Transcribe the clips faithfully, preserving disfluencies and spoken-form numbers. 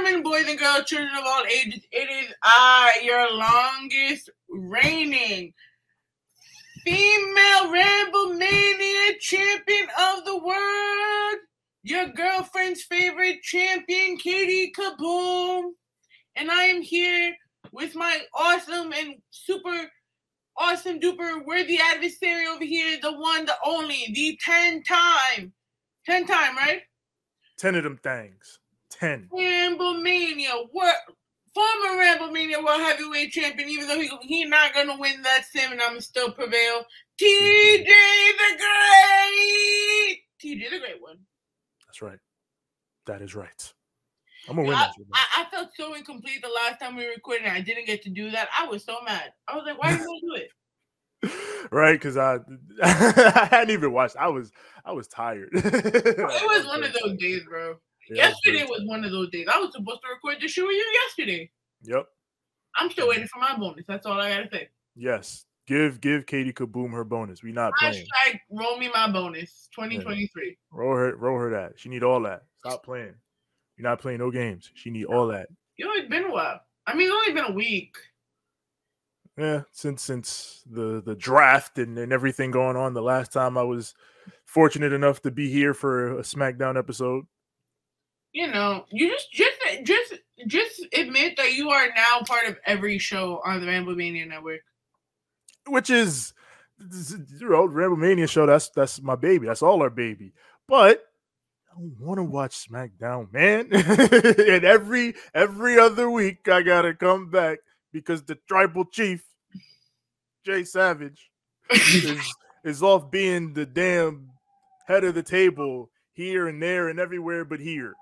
gentlemen, boys and girls, children of all ages, it is I, your longest reigning female Ramblemania champion of the world, your girlfriend's favorite champion, Katie Kaboom. And I am here with my awesome and super awesome duper worthy adversary over here, the one, the only, the ten time, ten time, right? Ten of them things. Ten. Ramblemania, what? Former Ramblemania World Heavyweight Champion, even though he he not gonna win that sim, and I'm still prevail. T J the Great. T J the Great one. That's right. That is right. I'm gonna win I, that shit, I, I felt so incomplete the last time we recorded, and I didn't get to do that. I was so mad. I was like, "Why didn't you do it?" Right? Because I I hadn't even watched. I was I was tired. Bro, it was one of those days, bro. Yeah, yesterday was, was one of those days. I was supposed to record the show with you yesterday. Yep. I'm still waiting for my bonus. That's all I gotta say. Yes. Give give Katie Kaboom her bonus. We not playing. Hashtag roll me my bonus twenty twenty-three. Yeah. Roll her roll her that. She need all that. Stop playing. You're not playing no games. She need all that. You know, it's been a while. I mean, it's only been a week. Yeah, since since the, the draft and, and everything going on. The last time I was fortunate enough to be here for a SmackDown episode. You know, you just just just just admit that you are now part of every show on the Ramblemania Network. Which is, you know, Ramblemania show. That's that's my baby. That's all our baby. But I don't want to watch SmackDown, man. And every every other week I gotta come back because the Tribal Chief, Jay Savage, is is off being the damn head of the table here and there and everywhere but here.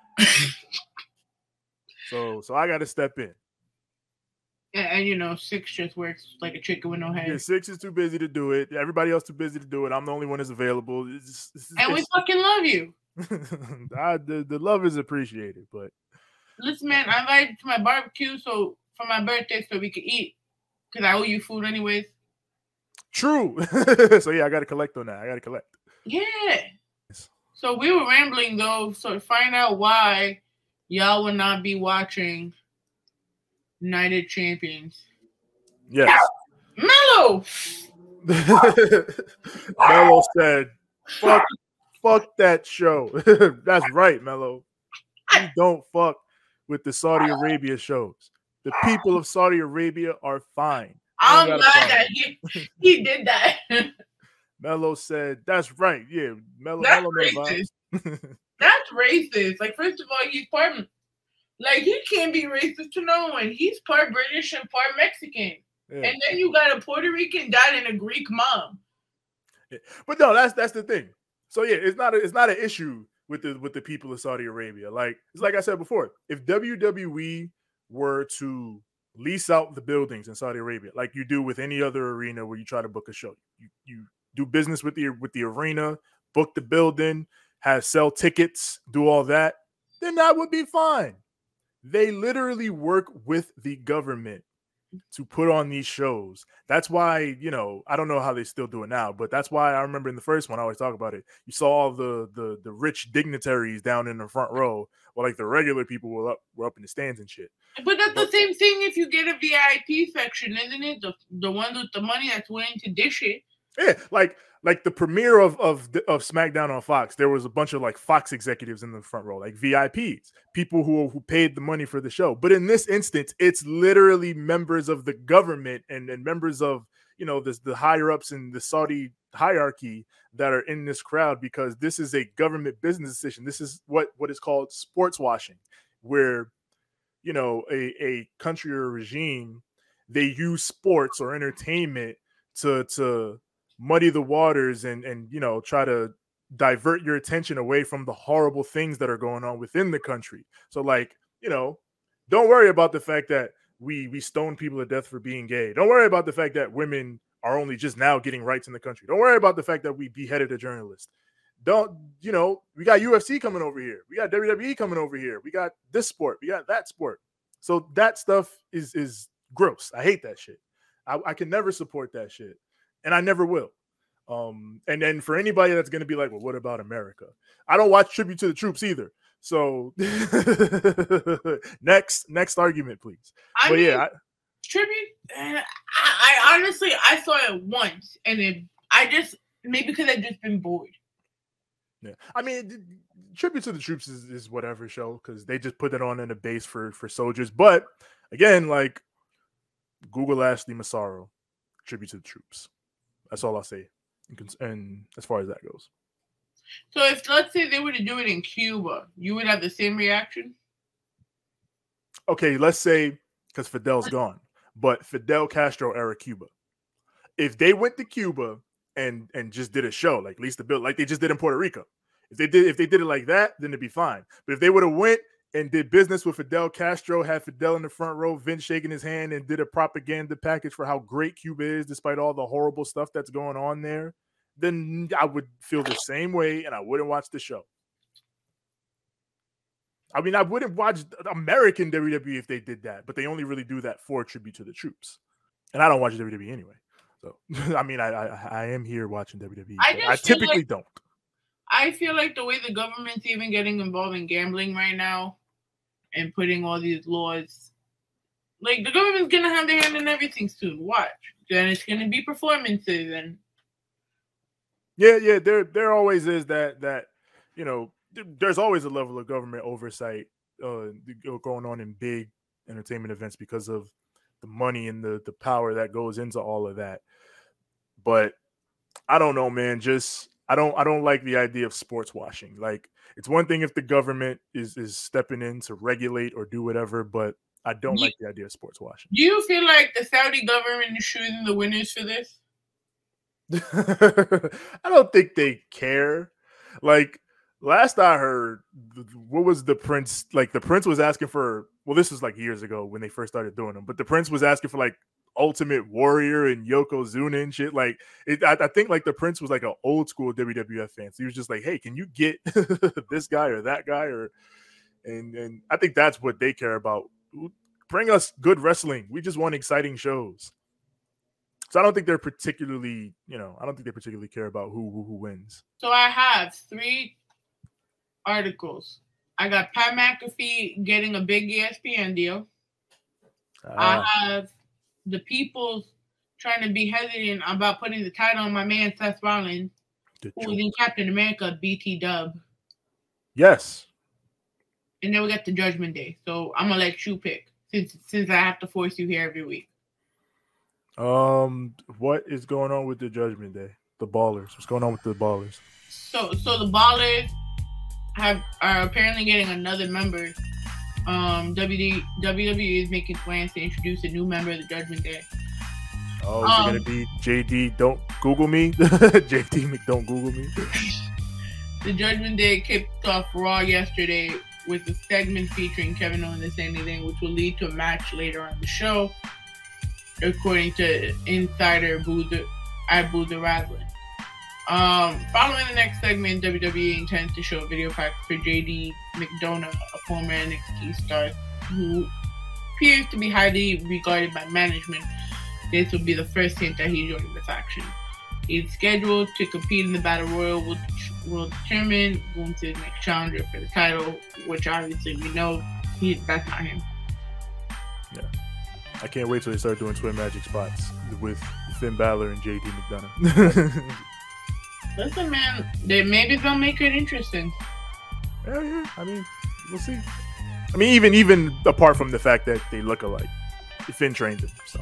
so so I gotta step in. Yeah, and you know, Six just works like a chicken with no head. Yeah, Six is too busy to do it. Everybody else too busy to do it. I'm the only one that's available. It's, it's, and it's, we fucking love you. I, the, the love is appreciated, but listen, man, I invited you to my barbecue so for my birthday so we could eat because I owe you food anyways. True. So yeah, I got to collect on that. I got to collect. Yeah. So we were rambling though, so to find out why y'all would not be watching United Champions. Yes. Mello. Mello said, "Fuck, fuck that show." That's right, Mello. You don't fuck with the Saudi Arabia shows. The people of Saudi Arabia are fine. I'm glad that he, he did that. Mello said, "That's right." Yeah, Mello. That's Mello racist. That's racist. Like, first of all, he's part. Like, he can't be racist to no one. He's part British and part Mexican. Yeah. And then you got a Puerto Rican dad and a Greek mom. Yeah. But no, that's that's the thing. So yeah, it's not a, it's not an issue with the with the people of Saudi Arabia. Like it's like I said before, if W W E were to lease out the buildings in Saudi Arabia, like you do with any other arena where you try to book a show, you you do business with the with the arena, book the building, have sell tickets, do all that, then that would be fine. They literally work with the government to put on these shows. That's why, you know, I don't know how they still do it now, but that's why I remember in the first one, I always talk about it. You saw all the the the rich dignitaries down in the front row, while like the regular people were up were up in the stands and shit. But that's but, the same thing if you get a V I P section, isn't it? The the one with the money that's willing to dish it. Yeah, like like the premiere of of of SmackDown on Fox, there was a bunch of like Fox executives in the front row, like V I Ps, people who who paid the money for the show. But in this instance, it's literally members of the government and, and members of, you know, this the higher ups in the Saudi hierarchy that are in this crowd because this is a government business decision. This is what what is called sports washing, where, you know, a, a country or a regime, they use sports or entertainment to to muddy the waters and and you know try to divert your attention away from the horrible things that are going on within the country. So like, you know, don't worry about the fact that we we stone people to death for being gay. Don't worry about the fact that women are only just now getting rights in the country. Don't worry about the fact that we beheaded a journalist. Don't, you know, we got U F C coming over here. We got W W E coming over here. We got this sport. We got that sport. So that stuff is is gross. I hate that shit. I, I can never support that shit. And I never will. Um, and then for anybody that's going to be like, well, what about America? I don't watch Tribute to the Troops either. So next next argument, please. I but mean, yeah, I, tribute. I, I honestly I saw it once, and it, I just maybe because I've just been bored. Yeah, I mean, tribute to the troops is, is whatever show because they just put it on in a base for for soldiers. But again, like Google Ashley Massaro, tribute to the troops. That's all I'll say. And, and as far as that goes. So if let's say they were to do it in Cuba, you would have the same reaction? Okay, let's say because Fidel's gone, but Fidel Castro era Cuba. If they went to Cuba and and just did a show like Lease the Bill, like they just did in Puerto Rico, if they did if they did it like that, then it'd be fine. But if they would have went and did business with Fidel Castro, had Fidel in the front row, Vince shaking his hand, and did a propaganda package for how great Cuba is, despite all the horrible stuff that's going on there, then I would feel the same way, and I wouldn't watch the show. I mean, I wouldn't watch American W W E if they did that, but they only really do that for tribute to the troops. And I don't watch W W E anyway. So, I mean, I I, I am here watching W W E. I, I typically like, don't. I feel like the way the government's even getting involved in gambling right now and putting all these laws, like the government's going to have their hand in everything soon. Watch. Then it's going to be performances. and Yeah, yeah, there there always is that, that you know, there's always a level of government oversight uh, going on in big entertainment events because of the money and the, the power that goes into all of that. But I don't know, man. Just I don't I don't like the idea of sports washing. Like it's one thing if the government is is stepping in to regulate or do whatever, but I don't you, like the idea of sports washing. Do you feel like the Saudi government is choosing the winners for this? I don't think they care. Like last I heard, what was the Prince? Like the Prince was asking for. Well, this was like years ago when they first started doing them. But the Prince was asking for like Ultimate Warrior and Yokozuna and shit. Like it, I, I think like the Prince was like an old school W W F fan. So he was just like, "Hey, can you get this guy or that guy?" Or and and I think that's what they care about. Bring us good wrestling. We just want exciting shows. So I don't think they're particularly, you know, I don't think they particularly care about who who, who wins. So I have three articles. I got Pat McAfee getting a big E S P N deal. Uh, I have the people trying to be hesitant about putting the title on my man Seth Rollins, who was in Captain America, B T Dub. Yes. And then we got the Judgment Day. So I'm gonna let you pick since since I have to force you here every week. Um, what is going on with the Judgment Day? The Ballers. What's going on with the Ballers? So, so the Ballers have are apparently getting another member. Um, W W E is making plans to introduce a new member of the Judgment Day. Oh, is um, it gonna be J D? Don't Google me. J D, don't Google me. The Judgment Day kicked off Raw yesterday with a segment featuring Kevin Owens and Sami Zayn, which will lead to a match later on the show, according to insider Boozer at Boozer Wrestling. Um, following the next segment, W W E intends to show a video pack for J D McDonough, a former N X T star who appears to be highly regarded by management. This will be the first hint that he's joining the faction. He's scheduled to compete in the Battle Royal, which will determine going to the next challenger for the title, which obviously we know he, that's not him. Yeah. I can't wait till they start doing Twin Magic spots with Finn Balor and J D McDonough. Listen, man, they, maybe they'll make it interesting. Yeah, yeah. I mean, we'll see. I mean, even even apart from the fact that they look alike, Finn trained them. So.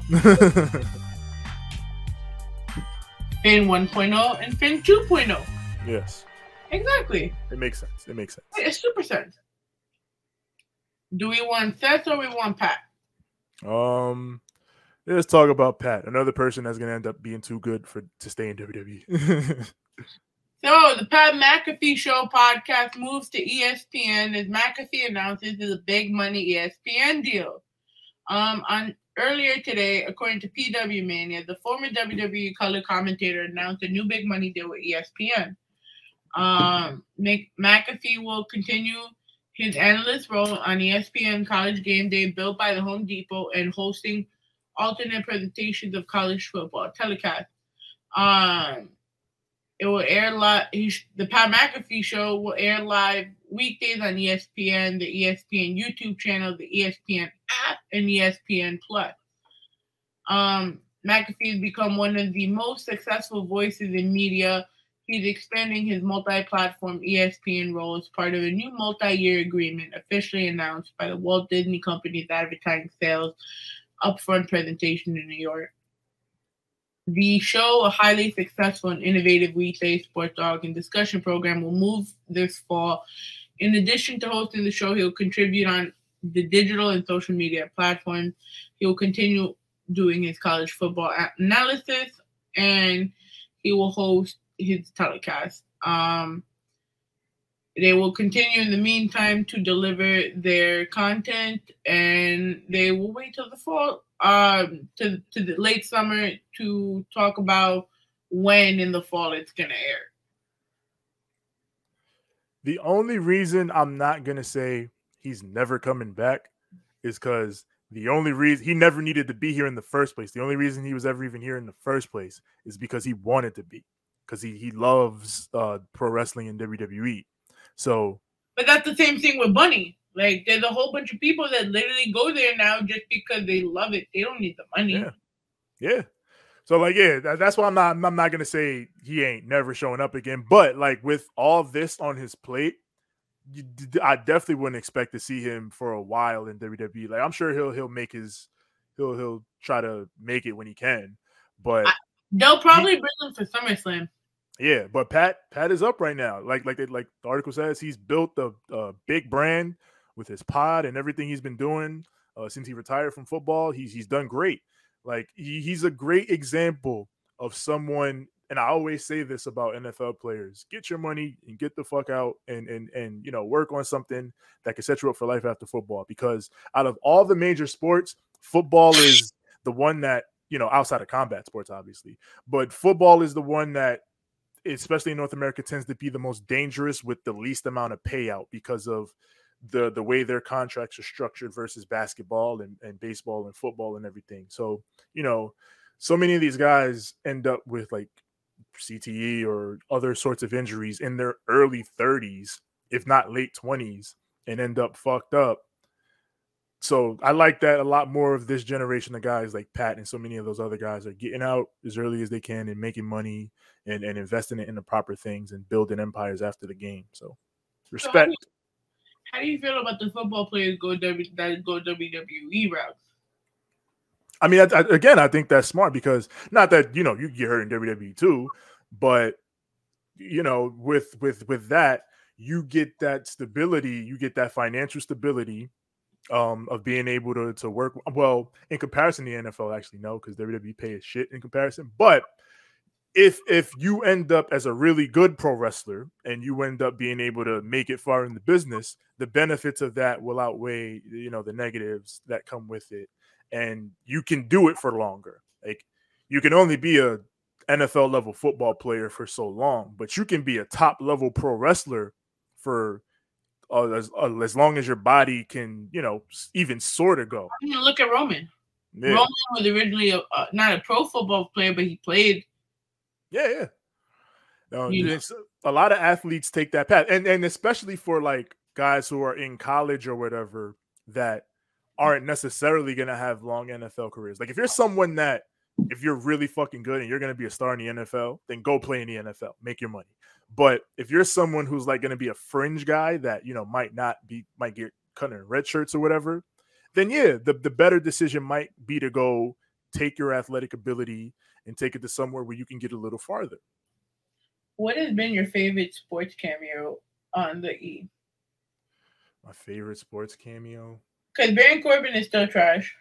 Finn one point oh and Finn two point oh. Yes. Exactly. It makes sense. It makes sense. It's super sense. Do we want Seth or we want Pat? Um, let's talk about Pat, another person that's going to end up being too good for to stay in W W E. So, the Pat McAfee Show podcast moves to E S P N as McAfee announces a big money E S P N deal. Um, on earlier today, according to P W Mania, the former W W E color commentator announced a new big money deal with E S P N. Um, McAfee will continue his analyst role on E S P N College Game Day, built by the Home Depot, and hosting alternate presentations of college football telecasts. Um, It will air live. The Pat McAfee Show will air live weekdays on E S P N, the E S P N YouTube channel, the E S P N app, and E S P N Plus. Um, McAfee has become one of the most successful voices in media. He's expanding his multi-platform E S P N role as part of a new multi-year agreement officially announced by the Walt Disney Company's advertising sales upfront presentation in New York. The show, a highly successful and innovative weekday sports talk and discussion program, will move this fall. In addition to hosting the show, he'll contribute on the digital and social media platforms. He'll continue doing his college football analysis, and he will host his telecast. Um, they will continue in the meantime to deliver their content, and they will wait till the fall, um, to, to the late summer to talk about when in the fall it's going to air. The only reason I'm not going to say he's never coming back is because the only reason he never needed to be here in the first place. The only reason he was ever even here in the first place is because he wanted to be, because he, he loves uh, pro wrestling and W W E. So, but that's the same thing with Bunny. Like, there's a whole bunch of people that literally go there now just because they love it. They don't need the money. Yeah, yeah. So, like, yeah, that, that's why I'm not. I'm not gonna say he ain't never showing up again. But like, with all this on his plate, you, I definitely wouldn't expect to see him for a while in W W E. Like, I'm sure he'll he'll make his he'll he'll try to make it when he can. But I, they'll probably he, bring him for SummerSlam. Yeah, but Pat Pat is up right now. Like like like the article says, he's built a, a big brand with his pod and everything he's been doing uh, since he retired from football. He's he's done great. Like he, he's a great example of someone. And I always say this about N F L players: get your money and get the fuck out, and and and you know, work on something that can set you up for life after football. Because out of all the major sports, football is the one that, you know, outside of combat sports, obviously, but football is the one that, especially in North America, tends to be the most dangerous with the least amount of payout because of the the way their contracts are structured versus basketball and, and baseball and football and everything. So, you know, so many of these guys end up with like C T E or other sorts of injuries in their early thirties, if not late twenties, and end up fucked up. So I like that a lot more of this generation of guys like Pat and so many of those other guys are getting out as early as they can and making money and, and investing it in the proper things and building empires after the game. So respect. So how, do you, how do you feel about the football players go w, that go W W E routes? I mean, I, I, again, I think that's smart because not that, you know, you get hurt in W W E too, but, you know, with with with that, you get that stability, you get that financial stability um, of being able to, to work. Well, in comparison to the N F L, actually, no, because W W E pay is shit in comparison. But if if you end up as a really good pro wrestler and you end up being able to make it far in the business, the benefits of that will outweigh, you know, the negatives that come with it. And you can do it for longer. Like, you can only be a N F L level football player for so long, but you can be a top level pro wrestler for uh, as, uh, as long as your body can, you know, even sort of go. I mean, look at Roman. Yeah. Roman was originally a, uh, not a pro football player, but he played. Yeah, yeah. No, it's, a lot of athletes take that path, and and especially for like guys who are in college or whatever that aren't necessarily going to have long N F L careers. Like if you're someone that, if you're really fucking good and you're going to be a star in the N F L, then go play in the N F L, make your money. But if you're someone who's like going to be a fringe guy that, you know, might not be, might get cut in red shirts or whatever, then yeah, the, the better decision might be to go take your athletic ability and take it to somewhere where you can get a little farther. What has been your favorite sports cameo on the E? My favorite sports cameo? Because Baron Corbin is still trash.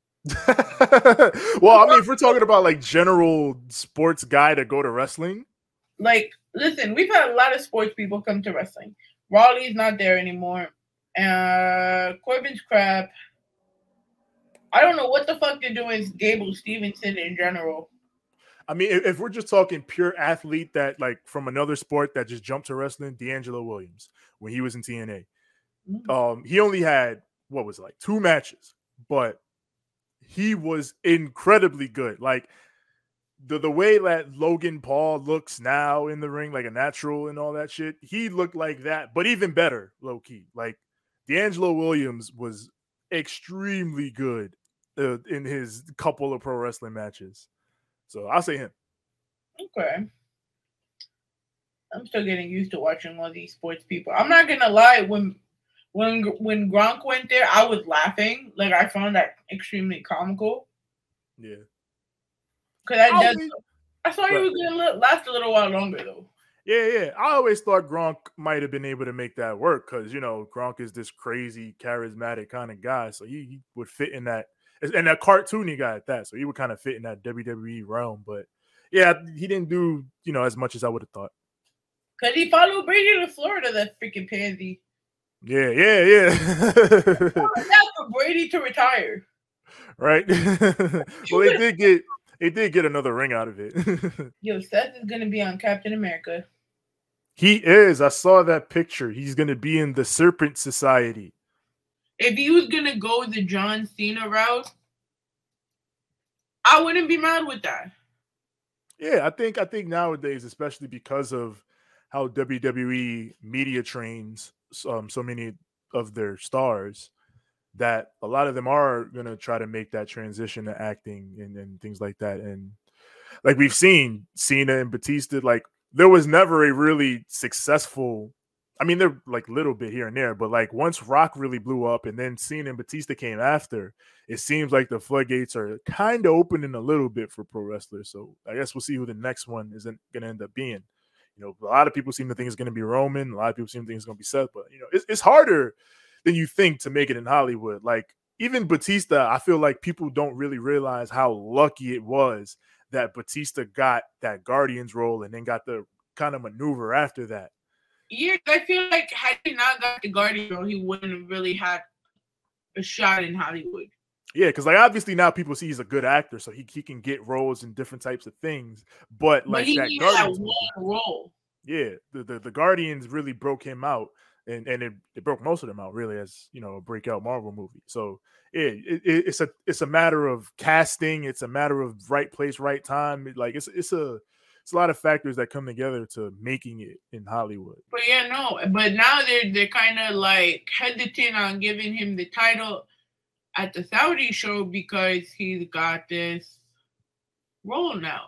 Well, I mean, if we're talking about like general sports guy to go to wrestling, like, listen, we've had a lot of sports people come to wrestling. Raleigh's not there anymore. Uh, Corbin's crap. I don't know what the fuck they're doing with Gable Stevenson in general. I mean, if, if we're just talking pure athlete that like from another sport that just jumped to wrestling, D'Angelo Williams when he was in T N A, mm-hmm. um, he only had what was it, like two matches, but he was incredibly good. Like the the way that Logan Paul looks now in the ring, like a natural and all that shit, he looked like that, but even better, low key. Like D'Angelo Williams was extremely good uh, in his couple of pro wrestling matches. So I'll say him. Okay. I'm still getting used to watching all these sports people. I'm not gonna lie, when when when Gronk went there, I was laughing. Like I found that extremely comical. Yeah. Because I just, I thought he was gonna last a little while longer though. Yeah, yeah. I always thought Gronk might have been able to make that work because you know Gronk is this crazy, charismatic kind of guy, so he, he would fit in that, and that cartoony guy at that. So he would kind of fit in that W W E realm. But yeah, he didn't do you know as much as I would have thought. Cause he followed Brady to Florida, that freaking pansy. Yeah, yeah, yeah. That's for Brady to retire. Right. Well, they did get they did get another ring out of it. Yo, Seth is gonna be on Captain America. He is. I saw that picture. He's gonna be in the Serpent Society. If he was gonna go the John Cena route, I wouldn't be mad with that. Yeah, I think I think nowadays, especially because of how W W E media trains um, so many of their stars, that a lot of them are going to try to make that transition to acting and, and things like that. And like we've seen Cena and Batista, like there was never a really successful, I mean, they're like little bit here and there, but like once Rock really blew up and then Cena and Batista came after, it seems like the floodgates are kind of opening a little bit for pro wrestlers. So I guess we'll see who the next one isn't going to end up being. You know, a lot of people seem to think it's going to be Roman. A lot of people seem to think it's going to be Seth, but you know, it's, it's harder than you think to make it in Hollywood. Like even Batista, I feel like people don't really realize how lucky it was that Batista got that Guardians role and then got the kind of maneuver after that. Yeah, I feel like had he not got the Guardians role, he wouldn't have really had a shot in Hollywood. Yeah, because like obviously now people see he's a good actor, so he, he can get roles in different types of things. But like but he that needed Guardians that one role. Yeah, the, the the Guardians really broke him out, and and it, it broke most of them out really as you know a breakout Marvel movie. So yeah, it, it, it's a it's a matter of casting. It's a matter of right place, right time. It, like it's it's a it's a lot of factors that come together to making it in Hollywood. But yeah, no. But now they're they're kind of like hesitant on giving him the title at the Saudi show because he's got this role now.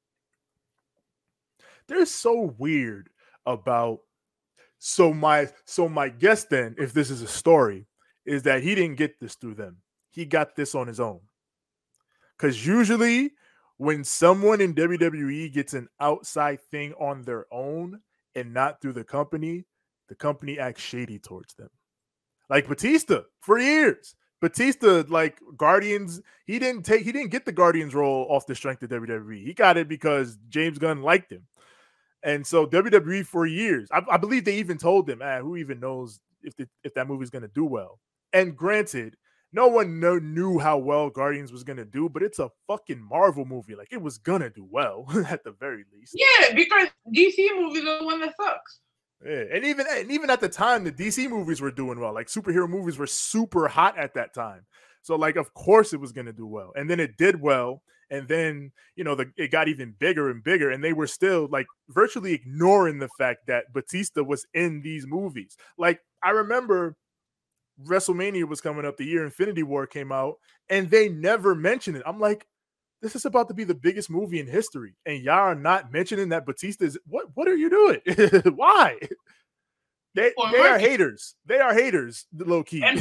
They're so weird about so my so my guess then, if this is a story, is that he didn't get this through them. He got this on his own. Because usually when someone in W W E gets an outside thing on their own and not through the company, the company acts shady towards them. Like Batista for years. Batista, like Guardians, he didn't take he didn't get the Guardians role off the strength of W W E. He got it because James Gunn liked him. And so W W E for years, I, I believe they even told him, ah, who even knows if the, if that movie's going to do well. And granted, no one know, knew how well Guardians was going to do, but it's a fucking Marvel movie. Like, it was going to do well, at the very least. Yeah, because D C movies are the one that sucks. Yeah, and even, and even at the time, the D C movies were doing well. Like, superhero movies were super hot at that time. So, like, of course it was going to do well. And then it did well. And then, you know, the, it got even bigger and bigger. And they were still, like, virtually ignoring the fact that Batista was in these movies. Like, I remember WrestleMania was coming up, the year Infinity War came out, and they never mentioned it. I'm like, this is about to be the biggest movie in history. And y'all are not mentioning that Batista is, what, what are you doing? Why? They, they are haters. They are haters, low key. And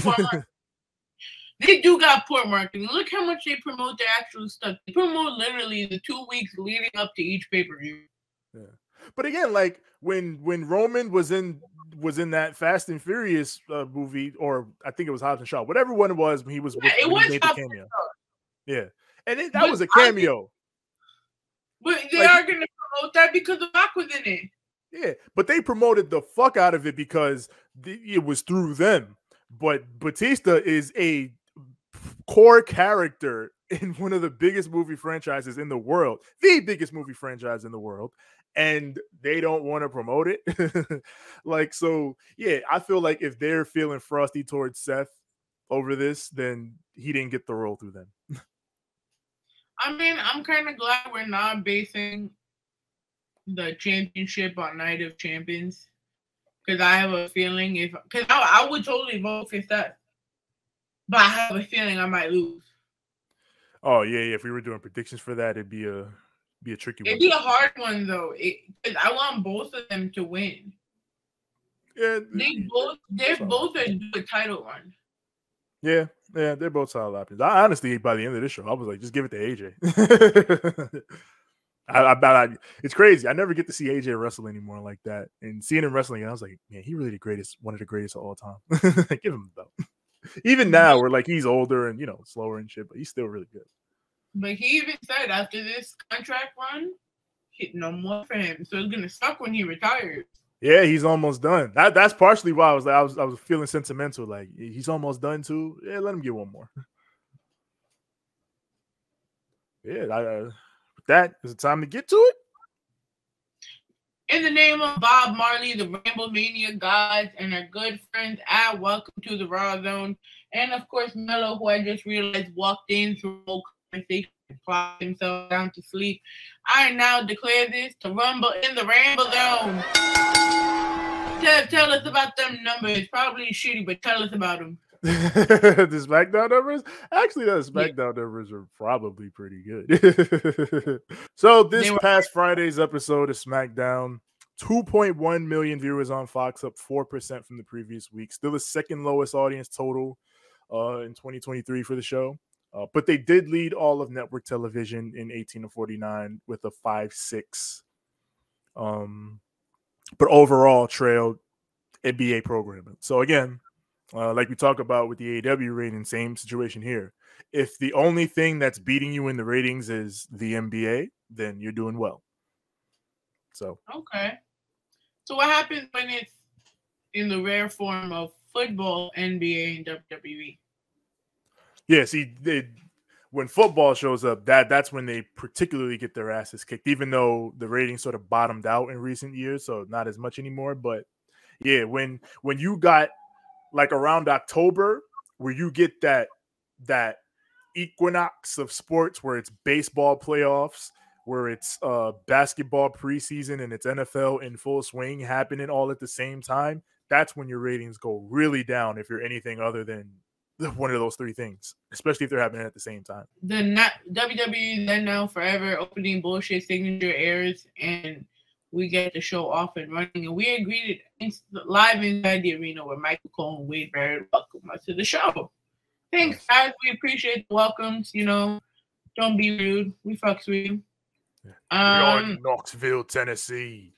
they do got poor marketing. Look how much they promote the actual stuff. They promote literally the two weeks leading up to each pay-per-view. Yeah. But again, like when when Roman was in was in that Fast and Furious uh, movie, or I think it was Hobbs and Shaw, whatever one it was, when he was yeah, with, it was the cameo. Yeah, and it, that but was a cameo. But they like, are going to promote that because the Rock was in it. Yeah, but they promoted the fuck out of it because the, it was through them. But Batista is a core character in one of the biggest movie franchises in the world, the biggest movie franchise in the world, and they don't want to promote it. Like, so yeah, I feel like if they're feeling frosty towards Seth over this, then he didn't get the role through them. I mean, I'm kind of glad we're not basing the championship on Night of Champions. Because I have a feeling if... Because I, I would totally vote for Seth. But I have a feeling I might lose. Oh, yeah, yeah. If we were doing predictions for that, it'd be a be a tricky one. It'd be a hard one, though. Because I want both of them to win. Yeah. They both... They're both a good title run. Yeah, yeah. They're both solid options. I honestly, by the end of this show, I was like, just give it to A J. I, I, I, it's crazy. I never get to see A J wrestle anymore like that. And seeing him wrestling, I was like, man, he really the greatest, one of the greatest of all time. Give him the belt. Even now, we're like, he's older and, you know, slower and shit, but he's still really good. But he even said after this contract run, no more for him. So it's gonna suck when he retires. Yeah, he's almost done. That that's partially why I was like, I was I was feeling sentimental. Like he's almost done too. Yeah, let him get one more. Yeah, I, uh, with that, is it time to get to it? In the name of Bob Marley, the Ramble Mania gods, and our good friends at Welcome to the Raw Zone, and of course Mello, who I just realized walked in through a whole conversation and plopped himself down to sleep. I now declare this to Rumble in the Ramble Zone. Tell, tell us about them numbers. Probably shitty, but tell us about them. The SmackDown numbers? Actually, the SmackDown yeah. numbers are probably pretty good. So this were- past Friday's episode of SmackDown, two point one million viewers on Fox, up four percent from the previous week. Still the second lowest audience total uh, in twenty twenty-three for the show. Uh, but they did lead all of network television in eighteen to forty-nine with a five six. Um, but overall trailed N B A programming. So again, Uh, like we talk about with the A E W rating, same situation here. If the only thing that's beating you in the ratings is the N B A, then you're doing well. So okay. So what happens when it's in the rare form of football, N B A, and W W E? Yeah, see, they, when football shows up, that that's when they particularly get their asses kicked, even though the ratings sort of bottomed out in recent years, so not as much anymore. But yeah, when when you got like around October, where you get that that equinox of sports, where it's baseball playoffs, where it's uh, basketball preseason, and it's N F L in full swing happening all at the same time, that's when your ratings go really down if you're anything other than one of those three things, especially if they're happening at the same time. The not, W W E Then Now Forever opening bullshit signature airs, and we get the show off and running, and we agreed live inside the arena where Michael Cole and Wade Barrett welcome us to the show. Thanks, guys. We appreciate the welcomes. You know, don't be rude. We fucks with you. Yeah. Um, we are in Knoxville, Tennessee.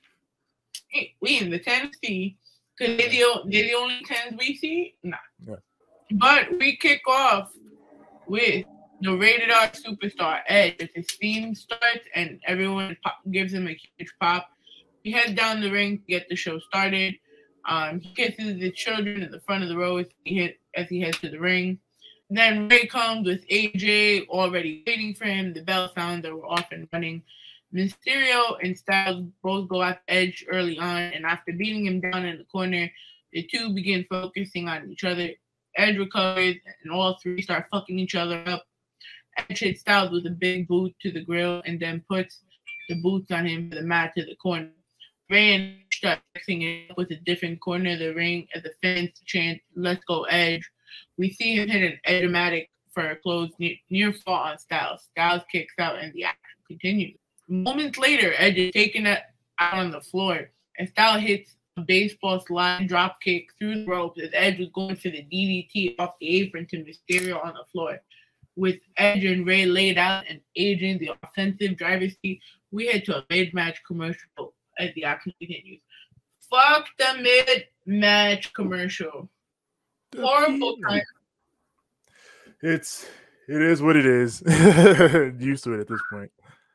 Hey, we in the Tennessee because they're the, they're the only Tens we see. Nah. Yeah. But we kick off with the Rated R Superstar Edge as his theme starts, and everyone pop, gives him a huge pop. He heads down the ring to get the show started. Um, he kisses the children at the front of the row as he, hit, as he heads to the ring. Then Ray comes with A J already waiting for him. The bell sounds that were off and running. Mysterio and Styles both go after Edge early on, and after beating him down in the corner, the two begin focusing on each other. Edge recovers, and all three start fucking each other up. Edge hits Styles with a big boot to the grill and then puts the boots on him for the mat to the corner. Ray and Edge start mixing it up with a different corner of the ring as the fans chant, "Let's go Edge." We see him hit an Edge-matic for a close near, near fall on Styles. Styles kicks out and the action continues. Moments later, Edge is taken out on the floor and Styles hits a baseball slide drop kick through the ropes as Edge was going for the D D T off the apron to Mysterio on the floor. With Edge and Ray laid out and A J in the offensive driver's seat, we head to a mid-match commercial as the action continues. Fuck the mid-match commercial. The Horrible time. It's it is what it is. Used to it at this point.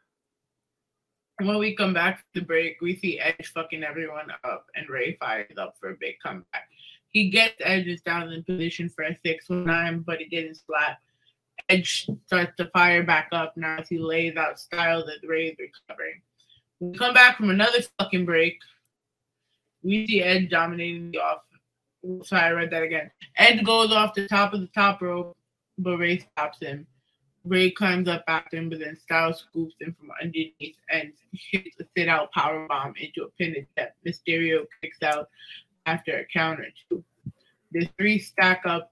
When we come back to the break, we see Edge fucking everyone up, and Ray fires up for a big comeback. He gets Edge's down in position for a six one nine, but it didn't slap. Edge starts to fire back up now as he lays out Styles that Ray is recovering. When we come back from another fucking break, we see Edge dominating the off. Sorry, I read that again. Edge goes off the top of the top rope, but Ray stops him. Ray climbs up after him, but then Styles scoops him from underneath and hits a sit-out powerbomb into a pin attempt. Mysterio kicks out after a counter, too. The three stack up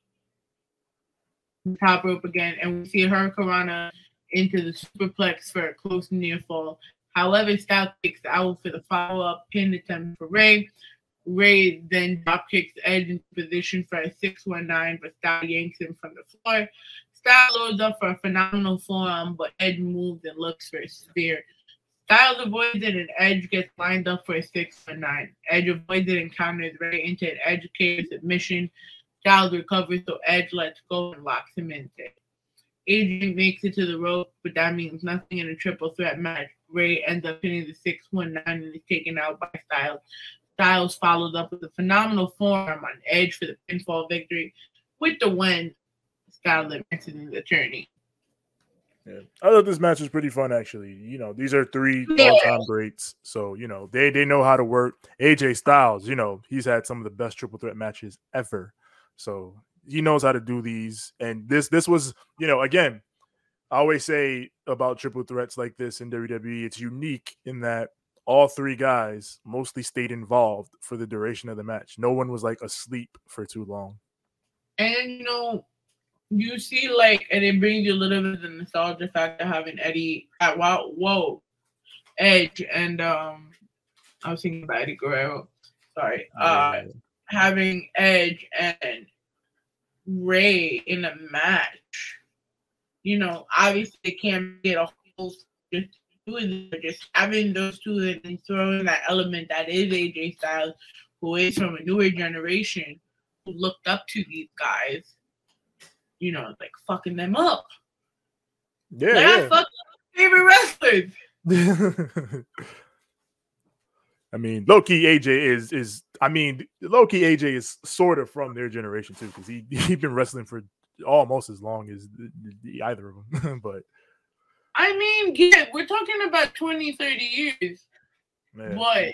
the top rope again, and we see Hurricanrana into the superplex for a close near fall. However, Styles kicks out for the follow-up pin attempt for Ray. Ray then drop kicks Edge into position for a six one nine, but Styles yanks him from the floor. Styles loads up for a phenomenal forearm, but Edge moves and looks for a spear. Styles avoids it, and Edge gets lined up for a six one nine. Edge avoids it and counters Ray into an educated submission. Styles recovers, so Edge lets go and locks him in. Adrian makes it to the rope, but that means nothing in a triple threat match. Ray ends up hitting the six one nine and is taken out by Styles. Styles follows up with a phenomenal forearm on Edge for the pinfall victory. With the win, Styles advances in the tourney. Yeah, I thought this match was pretty fun, actually. You know, these are three yeah. all-time greats, so you know they they know how to work. A J Styles, you know, he's had some of the best triple threat matches ever, so he knows how to do these. And this this was, you know, again, I always say about triple threats like this in W W E, it's unique in that all three guys mostly stayed involved for the duration of the match. No one was like asleep for too long. And you know, you see, like, and it brings you a little bit of the nostalgia factor having Eddie at wow, whoa, Edge, and um, I was thinking about Eddie Guerrero. Sorry, uh, yeah. having Edge and Ray in a match. You know, obviously they can't get a whole just doing it, just having those two and throwing that element that is A J Styles, who is from a newer generation, who looked up to these guys. You know, like fucking them up. Yeah, like, yeah. I fuck favorite wrestlers. I mean, low-key A J is is. I mean, low-key A J is sort of from their generation too, because he he's been wrestling for almost as long as the, the, either of them. But I mean, yeah, we're talking about twenty, thirty years. Man. But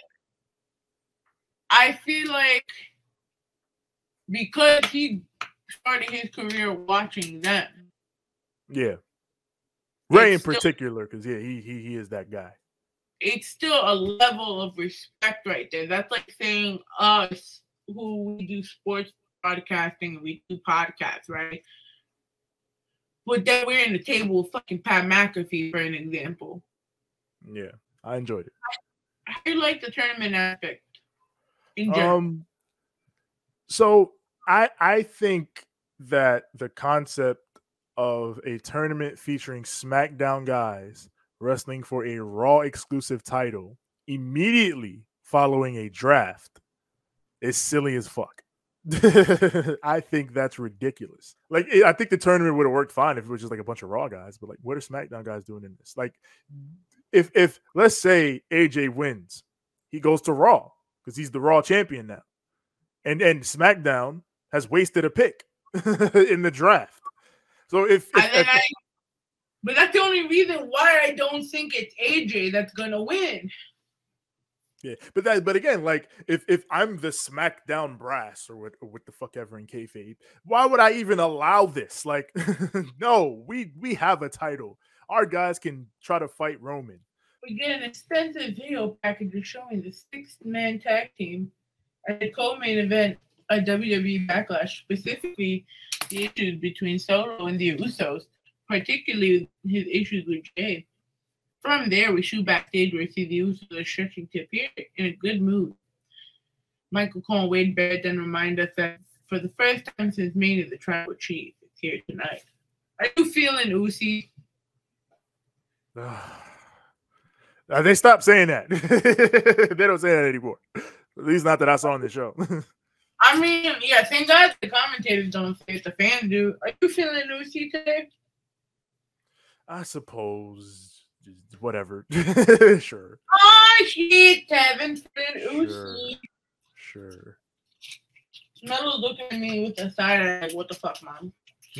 I feel like because he started his career watching them. Yeah. Ray in still, particular, because yeah, he, he he is that guy. It's still a level of respect right there. That's like saying us who we do sports broadcasting, we do podcasts, right? But then we're in the table with fucking Pat McAfee, for an example. Yeah, I enjoyed it. How do you like the tournament aspect in general? Um, so I I think that the concept of a tournament featuring SmackDown guys wrestling for a Raw exclusive title immediately following a draft is silly as fuck. I think that's ridiculous. Like, I think the tournament would have worked fine if it was just like a bunch of Raw guys, but like, what are SmackDown guys doing in this? Like, if if let's say A J wins, he goes to Raw because he's the Raw champion now, and and SmackDown has wasted a pick in the draft. So if, if, if I, but that's the only reason why I don't think it's A J that's gonna win. Yeah, but that, but again, like if if I'm the SmackDown brass or what, or what the fuck ever in kayfabe, why would I even allow this? Like, no, we we have a title. Our guys can try to fight Roman. We get an extensive video package showing the six-man tag team at the co-main event at W W E Backlash, specifically the issues between Solo and the Usos, particularly his issues with Jay. From there, we shoot backstage where we see the Usos are stretching to appear in a good mood. Michael Cole and Wade Barrett then remind us that for the first time since Mania, the Tribal Chief is here tonight. Are you feeling Uzi? Uh, they stopped saying that. They don't say that anymore. At least not that I saw on the show. I mean, yeah, thank God the commentators don't say it, the fans do. Are you feeling Uzi today? I suppose. Whatever. Sure. Oh, shit, Kevin. Uzi. Sure. Sure. Metal's looking at me with a side eye like, what the fuck, mom?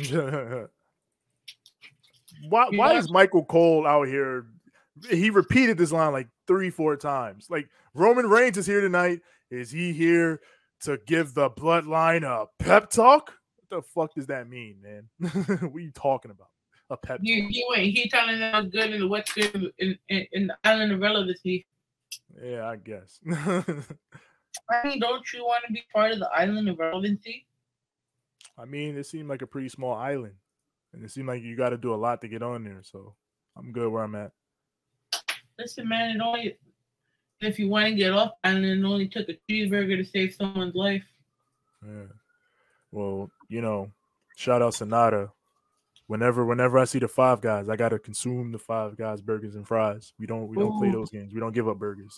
why why is Michael Cole out here? He repeated this line like three, four times. Like, Roman Reigns is here tonight. Is he here to give the bloodline a pep talk? What the fuck does that mean, man? What are you talking about? a pep. He, he went. He telling them what's good and what's good in, in, in the island of relevancy. Yeah, I guess. I mean, don't you want to be part of the island of relevancy? I mean, it seemed like a pretty small island, and it seemed like you got to do a lot to get on there. So I'm good where I'm at. Listen, man, it only if you want to get off island, it only took a cheeseburger to save someone's life. Yeah. Well, you know, shout out Sonata. Whenever, whenever I see the Five Guys, I gotta consume the Five Guys burgers and fries. We don't, we don't Ooh. play those games. We don't give up burgers.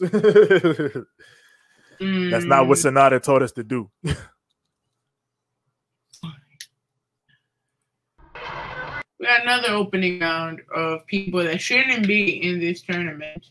mm. That's not what Sonata taught us to do. We got another opening round of people that shouldn't be in this tournament.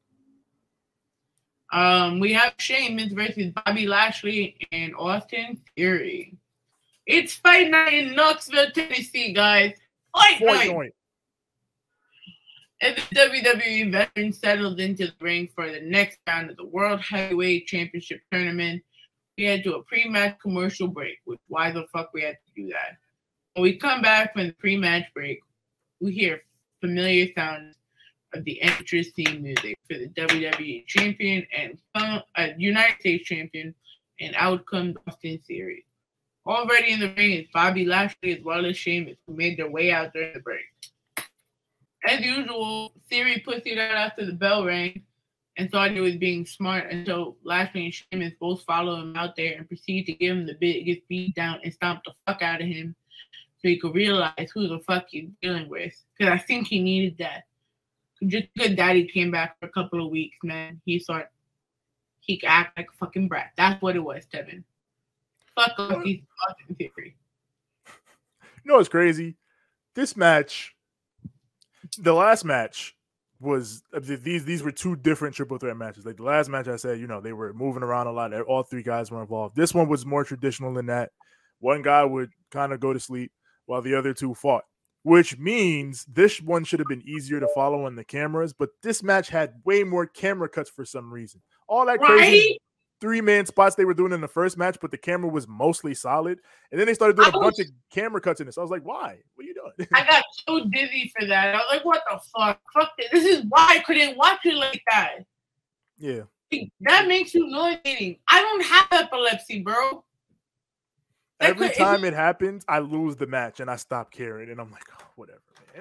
Um, we have Sheamus versus Bobby Lashley and Austin Theory. It's fight night in Knoxville, Tennessee, guys. Fight night. Point. And the W W E veteran settled into the ring for the next round of the World Heavyweight Championship tournament. We had to do a pre-match commercial break, which why the fuck we had to do that? When we come back from the pre-match break, we hear familiar sounds of the entrance theme music for the W W E champion and uh, United States champion, and out comes Austin Theory. Already in the ring is Bobby Lashley as well as Sheamus, who made their way out during the break. As usual, Theory pussied out after the bell rang and thought he was being smart until Lashley and Sheamus both follow him out there and proceed to give him the biggest beat down and stomp the fuck out of him so he could realize who the fuck he's dealing with. Because I think he needed that. Just because Daddy came back for a couple of weeks, man, he thought he could act like a fucking brat. That's what it was, Tevin. Fuck off, he's Austin Theory. You know what's crazy? This match, the last match was these these were two different triple threat matches. Like the last match, I said, you know, they were moving around a lot. All three guys were involved. This one was more traditional than that. One guy would kind of go to sleep while the other two fought, which means this one should have been easier to follow on the cameras. But this match had way more camera cuts for some reason. All that right? crazy three-man spots they were doing in the first match, but the camera was mostly solid. And then they started doing a was, bunch of camera cuts in this. I was like, why? What are you doing? I got so dizzy for that. I was like, what the fuck? Fuck this. This is why I couldn't watch it like that. Yeah. That makes you nauseating. I don't have epilepsy, bro. That Every could, time it happens, I lose the match and I stop caring. And I'm like, oh, whatever, man.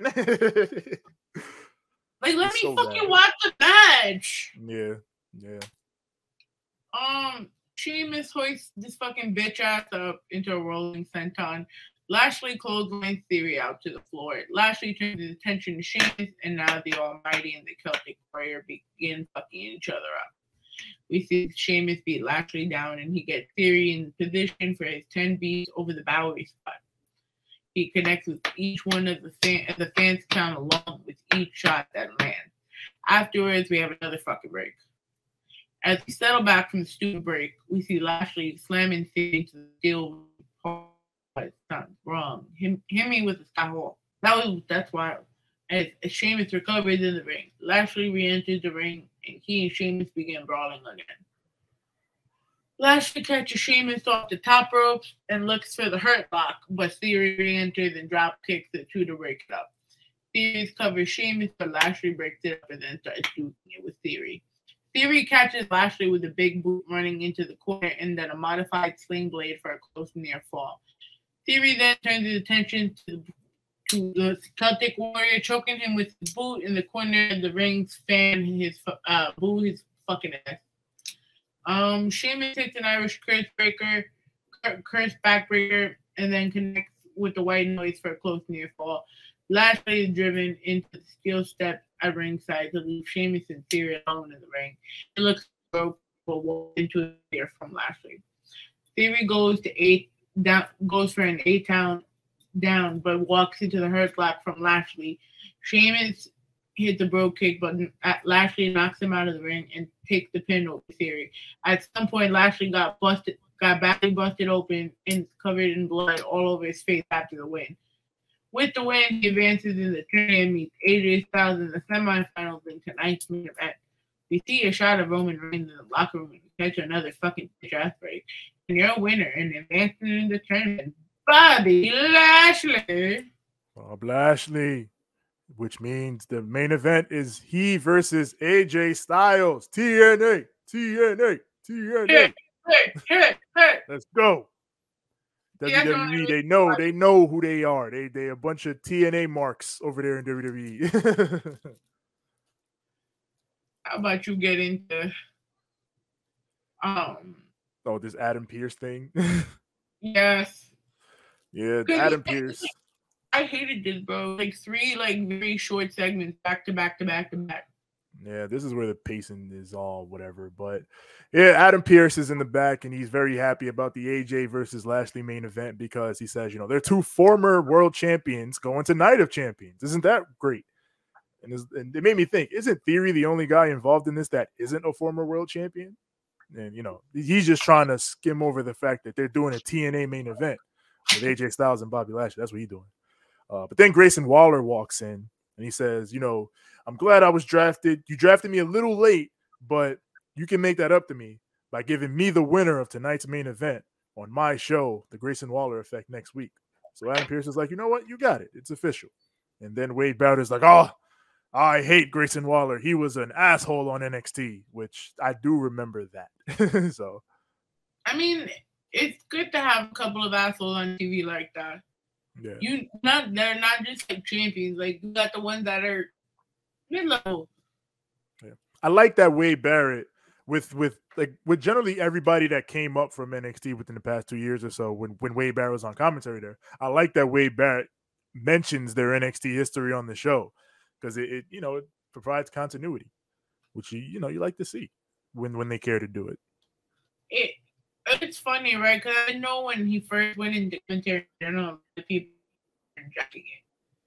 Like, let it's me so fucking bad. Watch the match. Yeah, yeah. Um, Sheamus hoists this fucking bitch ass up into a rolling senton. Lashley clotheslines Theory out to the floor. Lashley turns his attention to Sheamus, and now the Almighty and the Celtic Warrior begin fucking each other up. We see Sheamus beat Lashley down, and he gets Theory in position for his ten beats over the Bowery spot. He connects with each one of the, fan, of the fans count along with each shot that lands. Afterwards, we have another fucking break. As we settle back from the stupid break, we see Lashley slamming Theory into the steel. It's not wrong. Him, him with the Scott Hall. That was that's wild. As, as Sheamus recovers in the ring, Lashley re-enters the ring, and he and Sheamus begin brawling again. Lashley catches Sheamus off the top ropes and looks for the hurt lock, but Theory re-enters and drop kicks the two to break it up. Theory covers Sheamus, but Lashley breaks it up and then starts shooting it with Theory. Theory catches Lashley with a big boot running into the corner and then a modified sling blade for a close near fall. Theory then turns his attention to, to the Celtic Warrior, choking him with his boot in the corner of the ring, fan his uh, boo his fucking ass. Um, Sheamus hits an Irish curse breaker, curse backbreaker, and then connects with the white noise for a close near fall. Lashley is driven into the steel step at ringside to leave Sheamus and Theory alone in the ring. It looks broke, but walks into a fear from Lashley. Theory goes to eight down, goes for an eight count down, but walks into the hurt lock from Lashley. Sheamus hits the bro kick, but Lashley knocks him out of the ring and takes the pin over Theory. At some point, Lashley got busted, got badly busted open and covered in blood all over his face after the win. With the win, he advances in the tournament and meets A J Styles in the semifinals in tonight's main event. We see a shot of Roman Reigns in the locker room and catch another fucking bitch ass break. And your winner and advancing in the tournament, Bobby Lashley. Bob Lashley, which means the main event is he versus A J Styles. T N A, T N A, T N A. Hey, hey, hey, hey. Let's go. Yeah, W W E, they know, they know who they are. They they a bunch of T N A marks over there in W W E. How about you get into um oh, this Adam Pearce thing? Yes. Yeah, Adam Pearce. I hated this, bro. Like three like very short segments back to back to back to back. Yeah, this is where the pacing is all whatever. But yeah, Adam Pearce is in the back and he's very happy about the A J versus Lashley main event because he says, you know, they're two former world champions going to Night of Champions. Isn't that great? And, and it made me think, isn't Theory the only guy involved in this that isn't a former world champion? And, you know, he's just trying to skim over the fact that they're doing a T N A main event with A J Styles and Bobby Lashley. That's what he's doing. Uh, but then Grayson Waller walks in and he says, you know, I'm glad I was drafted. You drafted me a little late, but you can make that up to me by giving me the winner of tonight's main event on my show, The Grayson Waller Effect, next week. So Adam Pearce is like, you know what? You got it. It's official. And then Wade Barrett's like, oh, I hate Grayson Waller. He was an asshole on N X T, which I do remember that. So, I mean, it's good to have a couple of assholes on T V like that. Yeah. You not they're not just like champions. Like you got the ones that are mid level. Yeah. I like that Wade Barrett with with like with generally everybody that came up from N X T within the past two years or so when, when Wade Barrett was on commentary there. I like that Wade Barrett mentions their N X T history on the show because it, it you know it provides continuity, which you you know you like to see when when they care to do it. It It's funny, right? Because I know when he first went into commentary, I don't know the people were jacking it.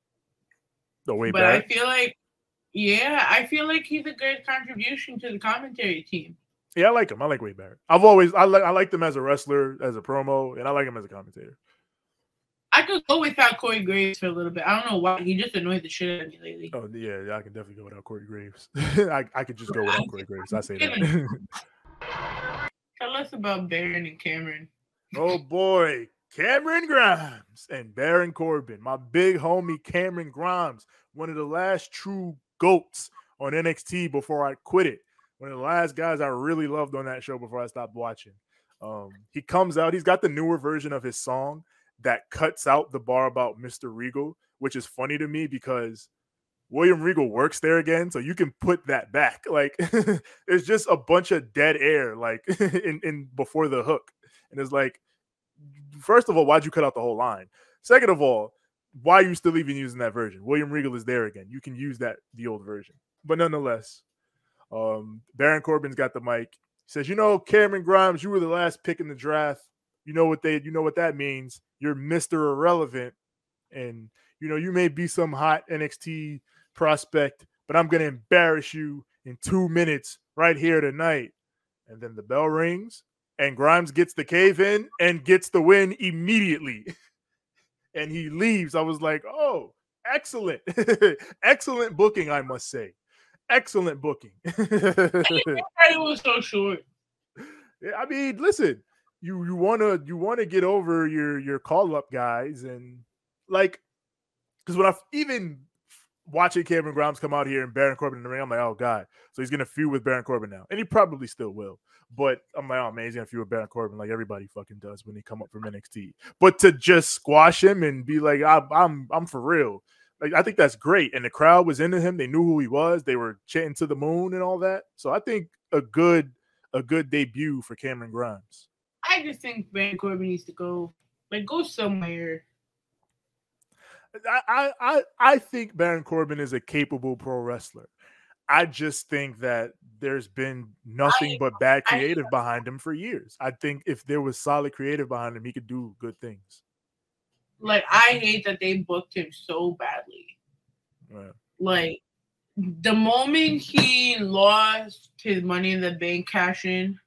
The way but back. I feel like, yeah, I feel like he's a good contribution to the commentary team. Yeah, I like him. I like Wade Barrett. I've always I like I liked him as a wrestler, as a promo, and I like him as a commentator. I could go without Corey Graves for a little bit. I don't know why. He just annoyed the shit out of me lately. Oh yeah, yeah I can definitely go without Corey Graves. I I could just go without Corey Graves. I say that. Tell us about Baron and Cameron. Oh boy, Cameron Grimes and Baron Corbin. My big homie Cameron Grimes, one of the last true GOATs on N X T before I quit it. One of the last guys I really loved on that show before I stopped watching. Um, he comes out, he's got the newer version of his song that cuts out the bar about Mister Regal, which is funny to me because William Regal works there again, so you can put that back. Like, there's just a bunch of dead air, like, in, in before the hook. And it's like, first of all, why'd you cut out the whole line? Second of all, why are you still even using that version? William Regal is there again. You can use that, the old version. But nonetheless, um, Baron Corbin's got the mic. He says, you know, Cameron Grimes, you were the last pick in the draft. You know what they, you know what that means. You're Mister Irrelevant. And, you know, you may be some hot N X T prospect, but I'm going to embarrass you in two minutes right here tonight. And then the bell rings and Grimes gets the cave in and gets the win immediately. And he leaves. I was like, oh, excellent. Excellent booking, I must say. Excellent booking. It was so short. Yeah, I mean, listen, you you want to you want to get over your your call-up guys and like, because when I even watching Cameron Grimes come out here and Baron Corbin in the ring, I'm like, oh, God. So he's going to feud with Baron Corbin now. And he probably still will. But I'm like, oh, man, he's going to feud with Baron Corbin like everybody fucking does when they come up from N X T. But to just squash him and be like, I'm I'm, I'm for real. Like, I think that's great. And the crowd was into him. They knew who he was. They were chanting to the moon and all that. So I think a good a good debut for Cameron Grimes. I just think Baron Corbin needs to go, like, go somewhere. I, I I think Baron Corbin is a capable pro wrestler. I just think that there's been nothing I, but bad creative I, behind him for years. I think if there was solid creative behind him, he could do good things. Like, I hate that they booked him so badly. Right. Like, the moment he lost his Money in the Bank cash in,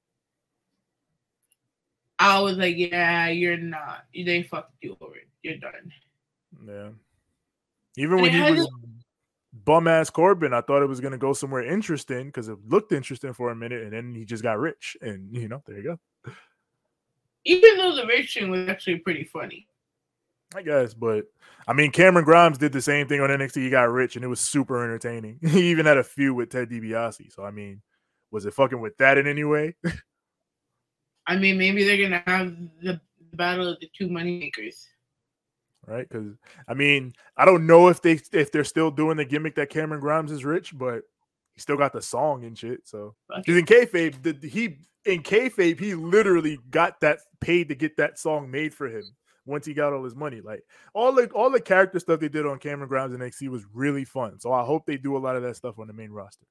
I was like, yeah, you're not. They fucked you over. You're done. Yeah. Even when he was bum ass Corbin, I thought it was going to go somewhere interesting because it looked interesting for a minute, and then he just got rich, and you know, there you go. Even though the rich thing was actually pretty funny. I guess, but I mean, Cameron Grimes did the same thing on N X T. He got rich, and it was super entertaining. He even had a feud with Ted DiBiase. So I mean, was it fucking with that in any way? I mean, maybe they're gonna have the battle of the two moneymakers, right? Because I mean, I don't know if they if they're still doing the gimmick that Cameron Grimes is rich, but he still got the song and shit. So because in kayfabe, the, he in kayfabe he literally got that paid to get that song made for him. Once he got all his money, like all the all the character stuff they did on Cameron Grimes and N X T was really fun. So I hope they do a lot of that stuff on the main roster.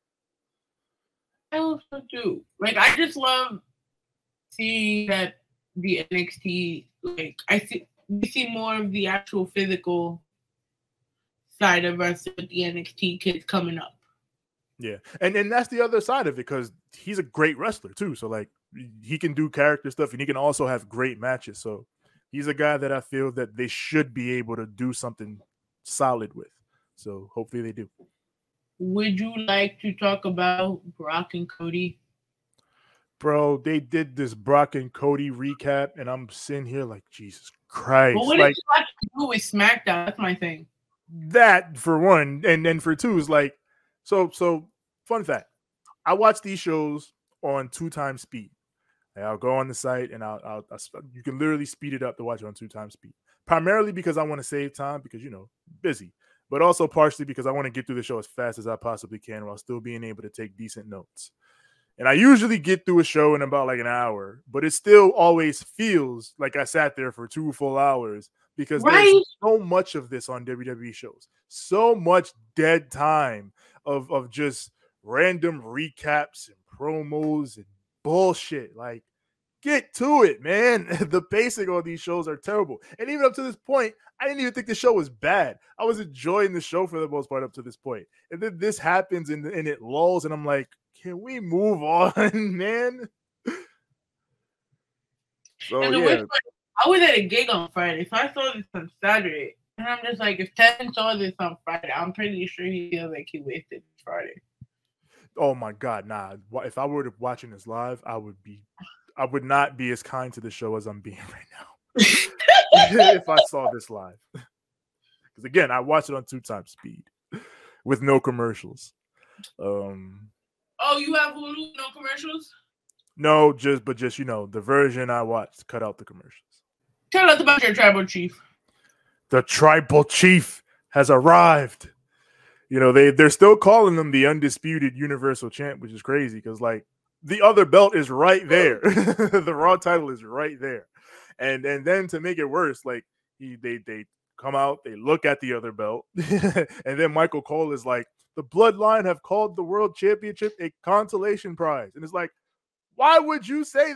I hope so too. Like I just love seeing that the N X T, like I see, we see more of the actual physical side of us with the N X T kids coming up. Yeah, and and that's the other side of it because he's a great wrestler too. So like he can do character stuff and he can also have great matches. So. He's a guy that I feel that they should be able to do something solid with. So hopefully they do. Would you like to talk about Brock and Cody? Bro, they did this Brock and Cody recap, and I'm sitting here like, Jesus Christ. But what like, does it have to do with SmackDown? That's my thing. That, for one, and then for two, is like, so, so, fun fact. I watch these shows on two times speed. I'll go on the site and I'll, I'll, I'll, you can literally speed it up to watch it on two times speed. Primarily because I want to save time because, you know, busy, but also partially because I want to get through the show as fast as I possibly can while still being able to take decent notes. And I usually get through a show in about like an hour, but it still always feels like I sat there for two full hours because right. There's so much of this on W W E shows, so much dead time of, of just random recaps and promos and bullshit. Like, get to it, man. The pacing on these shows are terrible. And even up to this point, I didn't even think the show was bad. I was enjoying the show for the most part up to this point. And then this happens and, and it lulls, and I'm like, can we move on, man? So, and the yeah. part, I was at a gig on Friday, so I saw this on Saturday. And I'm just like, if Tevin saw this on Friday, I'm pretty sure he feels like he wasted Friday. Oh my God, nah. If I were to watching this live, I would be, I would not be as kind to the show as I'm being right now. If I saw this live, because again, I watched it on two times speed with no commercials. Um. Oh, you have Hulu, no commercials? No, just but just you know the version I watched cut out the commercials. Tell us about your tribal chief. The tribal chief has arrived. You know, they, they're still calling them the undisputed universal champ, which is crazy because, like, the other belt is right there. The Raw title is right there. And and then to make it worse, like, he, they, they come out, they look at the other belt, and then Michael Cole is like, the Bloodline have called the World Championship a consolation prize. And it's like, why would you say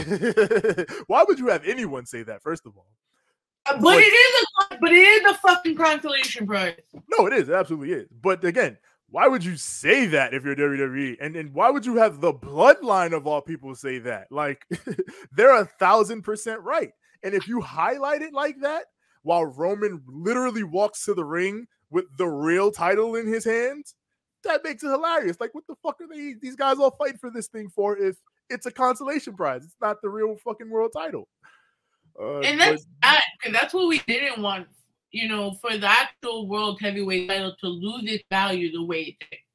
that? Why would you have anyone say that, first of all? But, but it is a but it is a fucking consolation prize. No, it is. It absolutely is. But again, why would you say that if you're W W E? And and why would you have the Bloodline of all people say that? Like, they're a thousand percent right. And if you highlight it like that, while Roman literally walks to the ring with the real title in his hands, that makes it hilarious. Like, what the fuck are they? These guys all fight for this thing for if it's a consolation prize? It's not the real fucking world title. Uh, and that's bad because that's what we didn't want, you know, for the actual world heavyweight title to lose its value the way it did.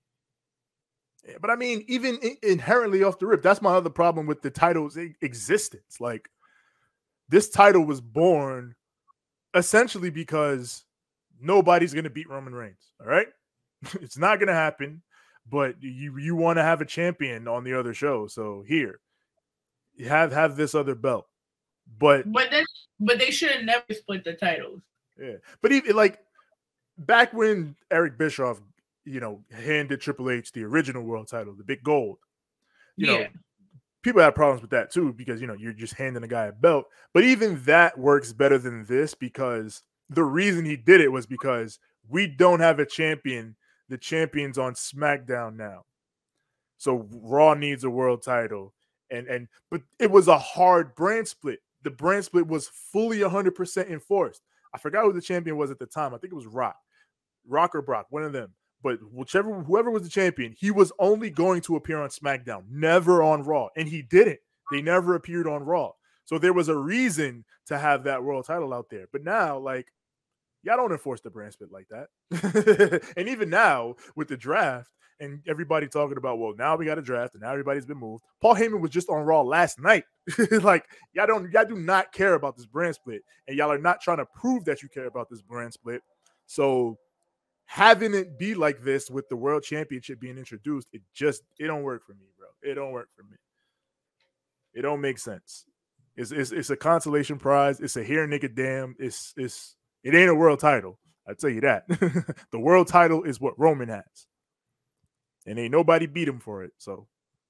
Yeah, but I mean, even in- inherently off the rip, that's my other problem with the title's existence. Like, this title was born essentially because nobody's going to beat Roman Reigns. All right, it's not going to happen. But you you want to have a champion on the other show, so here, you have have this other belt. But but then, but they should have never split the titles. Yeah, but even like back when Eric Bischoff, you know, handed Triple H the original world title, the big gold. You yeah. know, people have problems with that too because you know you're just handing a guy a belt. But even that works better than this because the reason he did it was because we don't have a champion. The champion's on SmackDown now, so Raw needs a world title. And and but it was a hard brand split. The brand split was fully one hundred percent enforced. I forgot who the champion was at the time. I think it was Rock. Rock or Brock, one of them. But whichever whoever was the champion, he was only going to appear on SmackDown, never on Raw. And he didn't. They never appeared on Raw. So there was a reason to have that world title out there. But now, like, y'all don't enforce the brand split like that. And even now with the draft and everybody talking about, well, now we got a draft and now everybody's been moved. Paul Heyman was just on Raw last night. Like, y'all don't, y'all do not care about this brand split, and y'all are not trying to prove that you care about this brand split. So having it be like this with the world championship being introduced, it just, it don't work for me, bro. It don't work for me. It don't make sense. It's, it's, it's a consolation prize. It's a here nigga damn. It's, it's, it ain't a world title. I tell you that. The world title is what Roman has, and ain't nobody beat him for it. So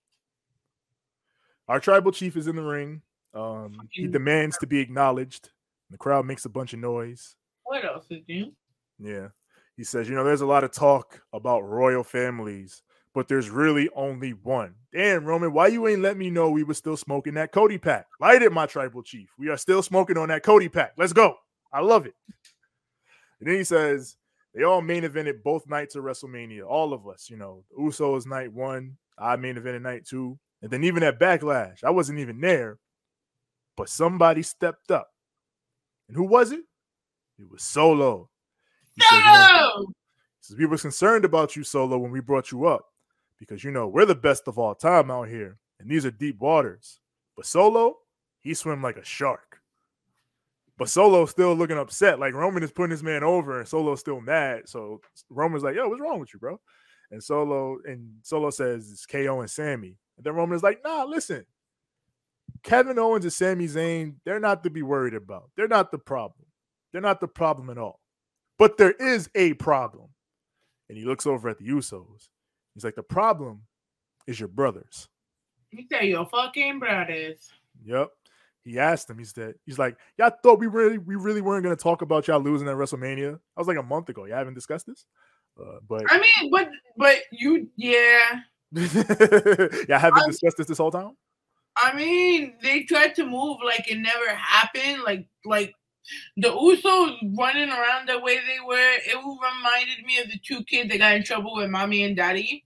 our tribal chief is in the ring. Um, he demands to be acknowledged. The crowd makes a bunch of noise. What else is new? Yeah. He says, you know, there's a lot of talk about royal families, but there's really only one. Damn, Roman, why you ain't let me know we were still smoking that Cody pack? Light it, my tribal chief. We are still smoking on that Cody pack. Let's go. I love it. And then he says, they all main evented both nights of WrestleMania. All of us, you know, the Usos night one, I main evented night two. And then even at Backlash, I wasn't even there, but somebody stepped up. And who was it? It was Solo. He said, you know, says, we were concerned about you, Solo, when we brought you up, because, you know, we're the best of all time out here, and these are deep waters. But Solo, he swim like a shark. But Solo's still looking upset. Like, Roman is putting his man over, and Solo's still mad. So Roman's like, yo, what's wrong with you, bro? And Solo and Solo says it's K O and Sammy. And then Roman is like, nah, listen. Kevin Owens and Sami Zayn, they're not to be worried about. They're not the problem. They're not the problem at all. But there is a problem. And he looks over at the Usos. He's like, the problem is your brothers. You say your fucking brothers. Yep. He asked him, he said, he's like, y'all thought we really we really weren't going to talk about y'all losing at WrestleMania? That was like a month ago. Y'all haven't discussed this? Uh, but I mean, but but you, yeah. Y'all haven't I'm, discussed this this whole time? I mean, they tried to move like it never happened. Like, like the Usos running around the way they were, it reminded me of the two kids that got in trouble with mommy and daddy.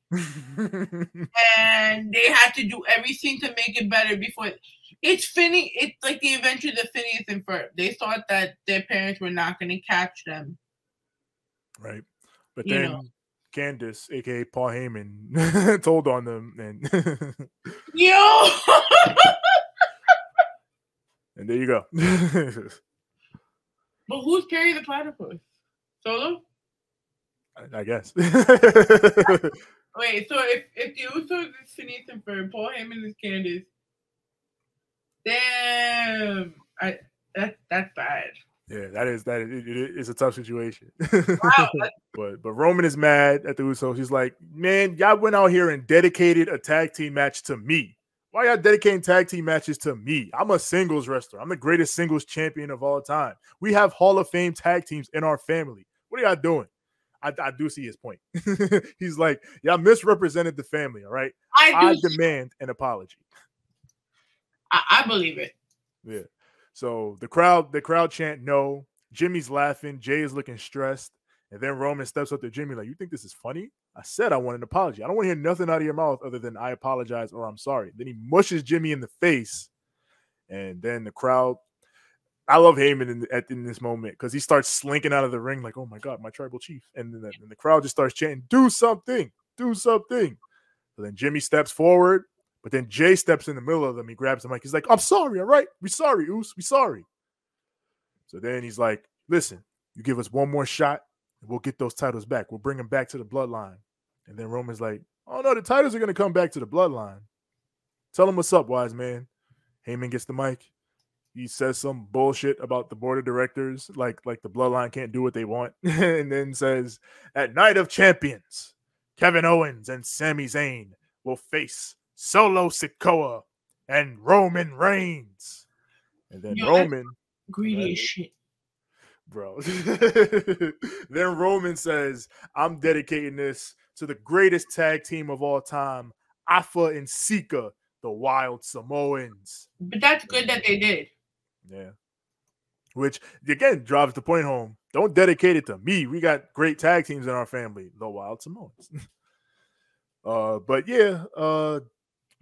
And they had to do everything to make it better before. It's Phineas. It's like the adventure of Phineas and Ferb. They thought that their parents were not going to catch them. Right. But you then know. Candace, a k a. Paul Heyman, told on them. And Yo! And there you go. But who's carrying the platypus? Solo? I, I guess. Wait, so if, if the Usos is Phineas and Ferb, Paul Heyman is Candace. Damn. I that that's bad. Yeah, that is that. Is, it, it, it's a tough situation. Wow. but but Roman is mad at the Usos. He's like, man, y'all went out here and dedicated a tag team match to me. Why y'all dedicating tag team matches to me? I'm a singles wrestler. I'm the greatest singles champion of all time. We have Hall of Fame tag teams in our family. What are y'all doing? I, I do see his point. He's like, y'all misrepresented the family. All right, I, I demand an apology. I, I believe it. Yeah. So the crowd, the crowd chant no. Jimmy's laughing. Jay is looking stressed. And then Roman steps up to Jimmy like, you think this is funny? I said I want an apology. I don't want to hear nothing out of your mouth other than I apologize or I'm sorry. Then he mushes Jimmy in the face. And then the crowd, I love Heyman in, at, in this moment because he starts slinking out of the ring like, oh my God, my tribal chief. And then the, and the crowd just starts chanting, do something, do something. So then Jimmy steps forward. But then Jay steps in the middle of them. He grabs the mic. He's like, I'm sorry, all right? We sorry, Oos. We sorry. So then he's like, listen, you give us one more shot, and we'll get those titles back. We'll bring them back to the bloodline. And then Roman's like, oh, no, the titles are going to come back to the bloodline. Tell him what's up, wise man. Heyman gets the mic. He says some bullshit about the board of directors, like, like the bloodline can't do what they want. And then says, at Night of Champions, Kevin Owens and Sami Zayn will face Solo Sikoa and Roman Reigns. And then Yo, Roman greedy as shit. Bro. Then Roman says, I'm dedicating this to the greatest tag team of all time, Alpha and Sika, the Wild Samoans. But that's good that they did. Yeah. Which, again, drives the point home. Don't dedicate it to me. We got great tag teams in our family, the Wild Samoans. uh, but yeah, uh,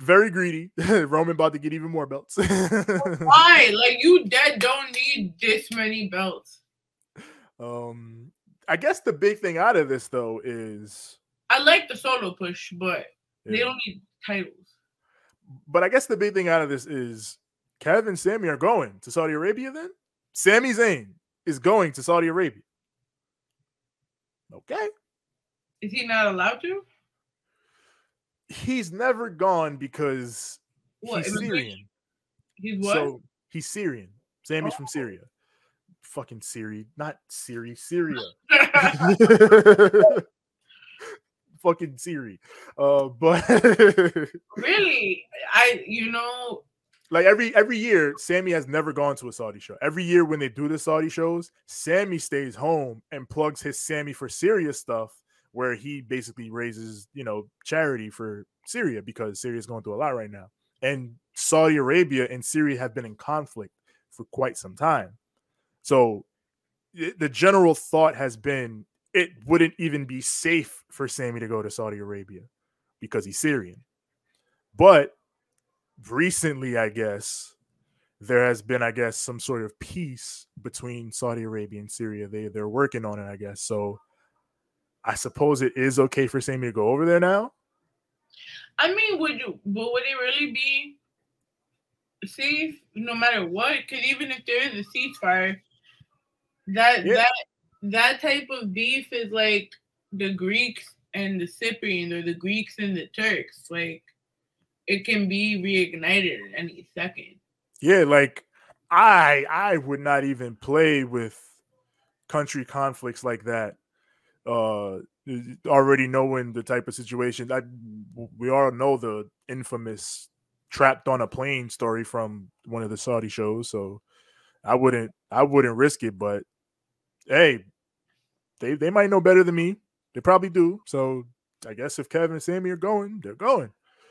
very greedy. Roman about to get even more belts. Why? Like, you dead don't need this many belts. Um, I guess the big thing out of this though is I like the solo push, but yeah. They don't need titles. But I guess the big thing out of this is Kev and Sami are going to Saudi Arabia then? Sami Zayn is going to Saudi Arabia. Okay. Is he not allowed to? He's never gone because what, he's Syrian. He's what? So he's Syrian. Sami's oh. from Syria. Fucking Syria. Not Syria. Syria. Fucking Siri. Uh, but really, I you know, like every every year, Sami has never gone to a Saudi show. Every year when they do the Saudi shows, Sami stays home and plugs his Sami for Syria stuff, where he basically raises, you know, charity for Syria because Syria is going through a lot right now. And Saudi Arabia and Syria have been in conflict for quite some time. So it, the general thought has been it wouldn't even be safe for Sami to go to Saudi Arabia because he's Syrian. But recently, I guess, there has been, I guess, some sort of peace between Saudi Arabia and Syria. They, they're working on it, I guess. So I suppose it is okay for Sami to go over there now. I mean, would you, but would it really be safe no matter what? Because even if there is a ceasefire, that yeah. that that type of beef is like the Greeks and the Cyprians, or the Greeks and the Turks. Like, it can be reignited at any second. Yeah, like I I would not even play with country conflicts like that. Uh, already knowing the type of situation, I we all know the infamous trapped on a plane story from one of the Saudi shows. So I wouldn't I wouldn't risk it. But hey, they they might know better than me. They probably do. So I guess if Kevin and Sami are going, they're going.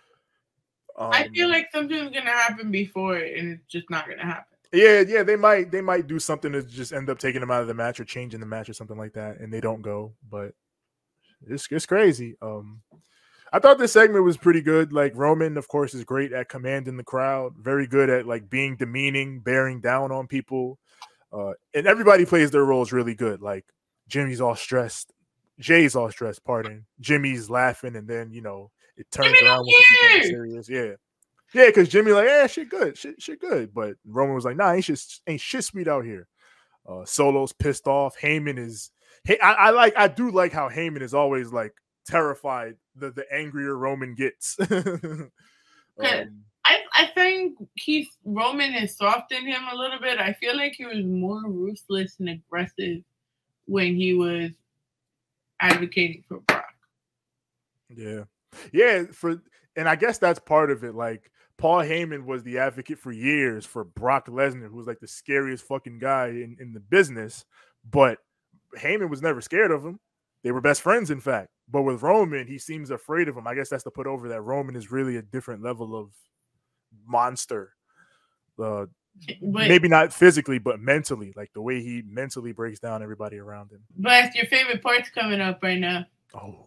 Um, I feel like something's gonna happen before it, and it's just not gonna happen. Yeah, yeah, they might they might do something to just end up taking them out of the match or changing the match or something like that, and they don't go. But it's it's crazy. Um, I thought this segment was pretty good. Like, Roman, of course, is great at commanding the crowd, very good at like being demeaning, bearing down on people, uh, and everybody plays their roles really good. Like, Jimmy's all stressed, Jay's all stressed. Pardon, Jimmy's laughing, and then you know it turns Jimmy around when he's serious. Yeah. Yeah, because Jimmy like, yeah, shit good, shit, shit good. But Roman was like, nah, ain't shit, ain't shit sweet out here. Uh, Solo's pissed off. Heyman is, hey, I, I like, I do like how Heyman is always like terrified the the angrier Roman gets. um, I I think he's Roman has softened him a little bit. I feel like he was more ruthless and aggressive when he was advocating for Brock. Yeah, yeah. For and I guess that's part of it. Like, Paul Heyman was the advocate for years for Brock Lesnar, who was like the scariest fucking guy in, in the business. But Heyman was never scared of him. They were best friends, in fact. But with Roman, he seems afraid of him. I guess that's to put over that Roman is really a different level of monster. Uh, but, maybe not physically, but mentally. Like, the way he mentally breaks down everybody around him. But your favorite part's coming up right now. Oh.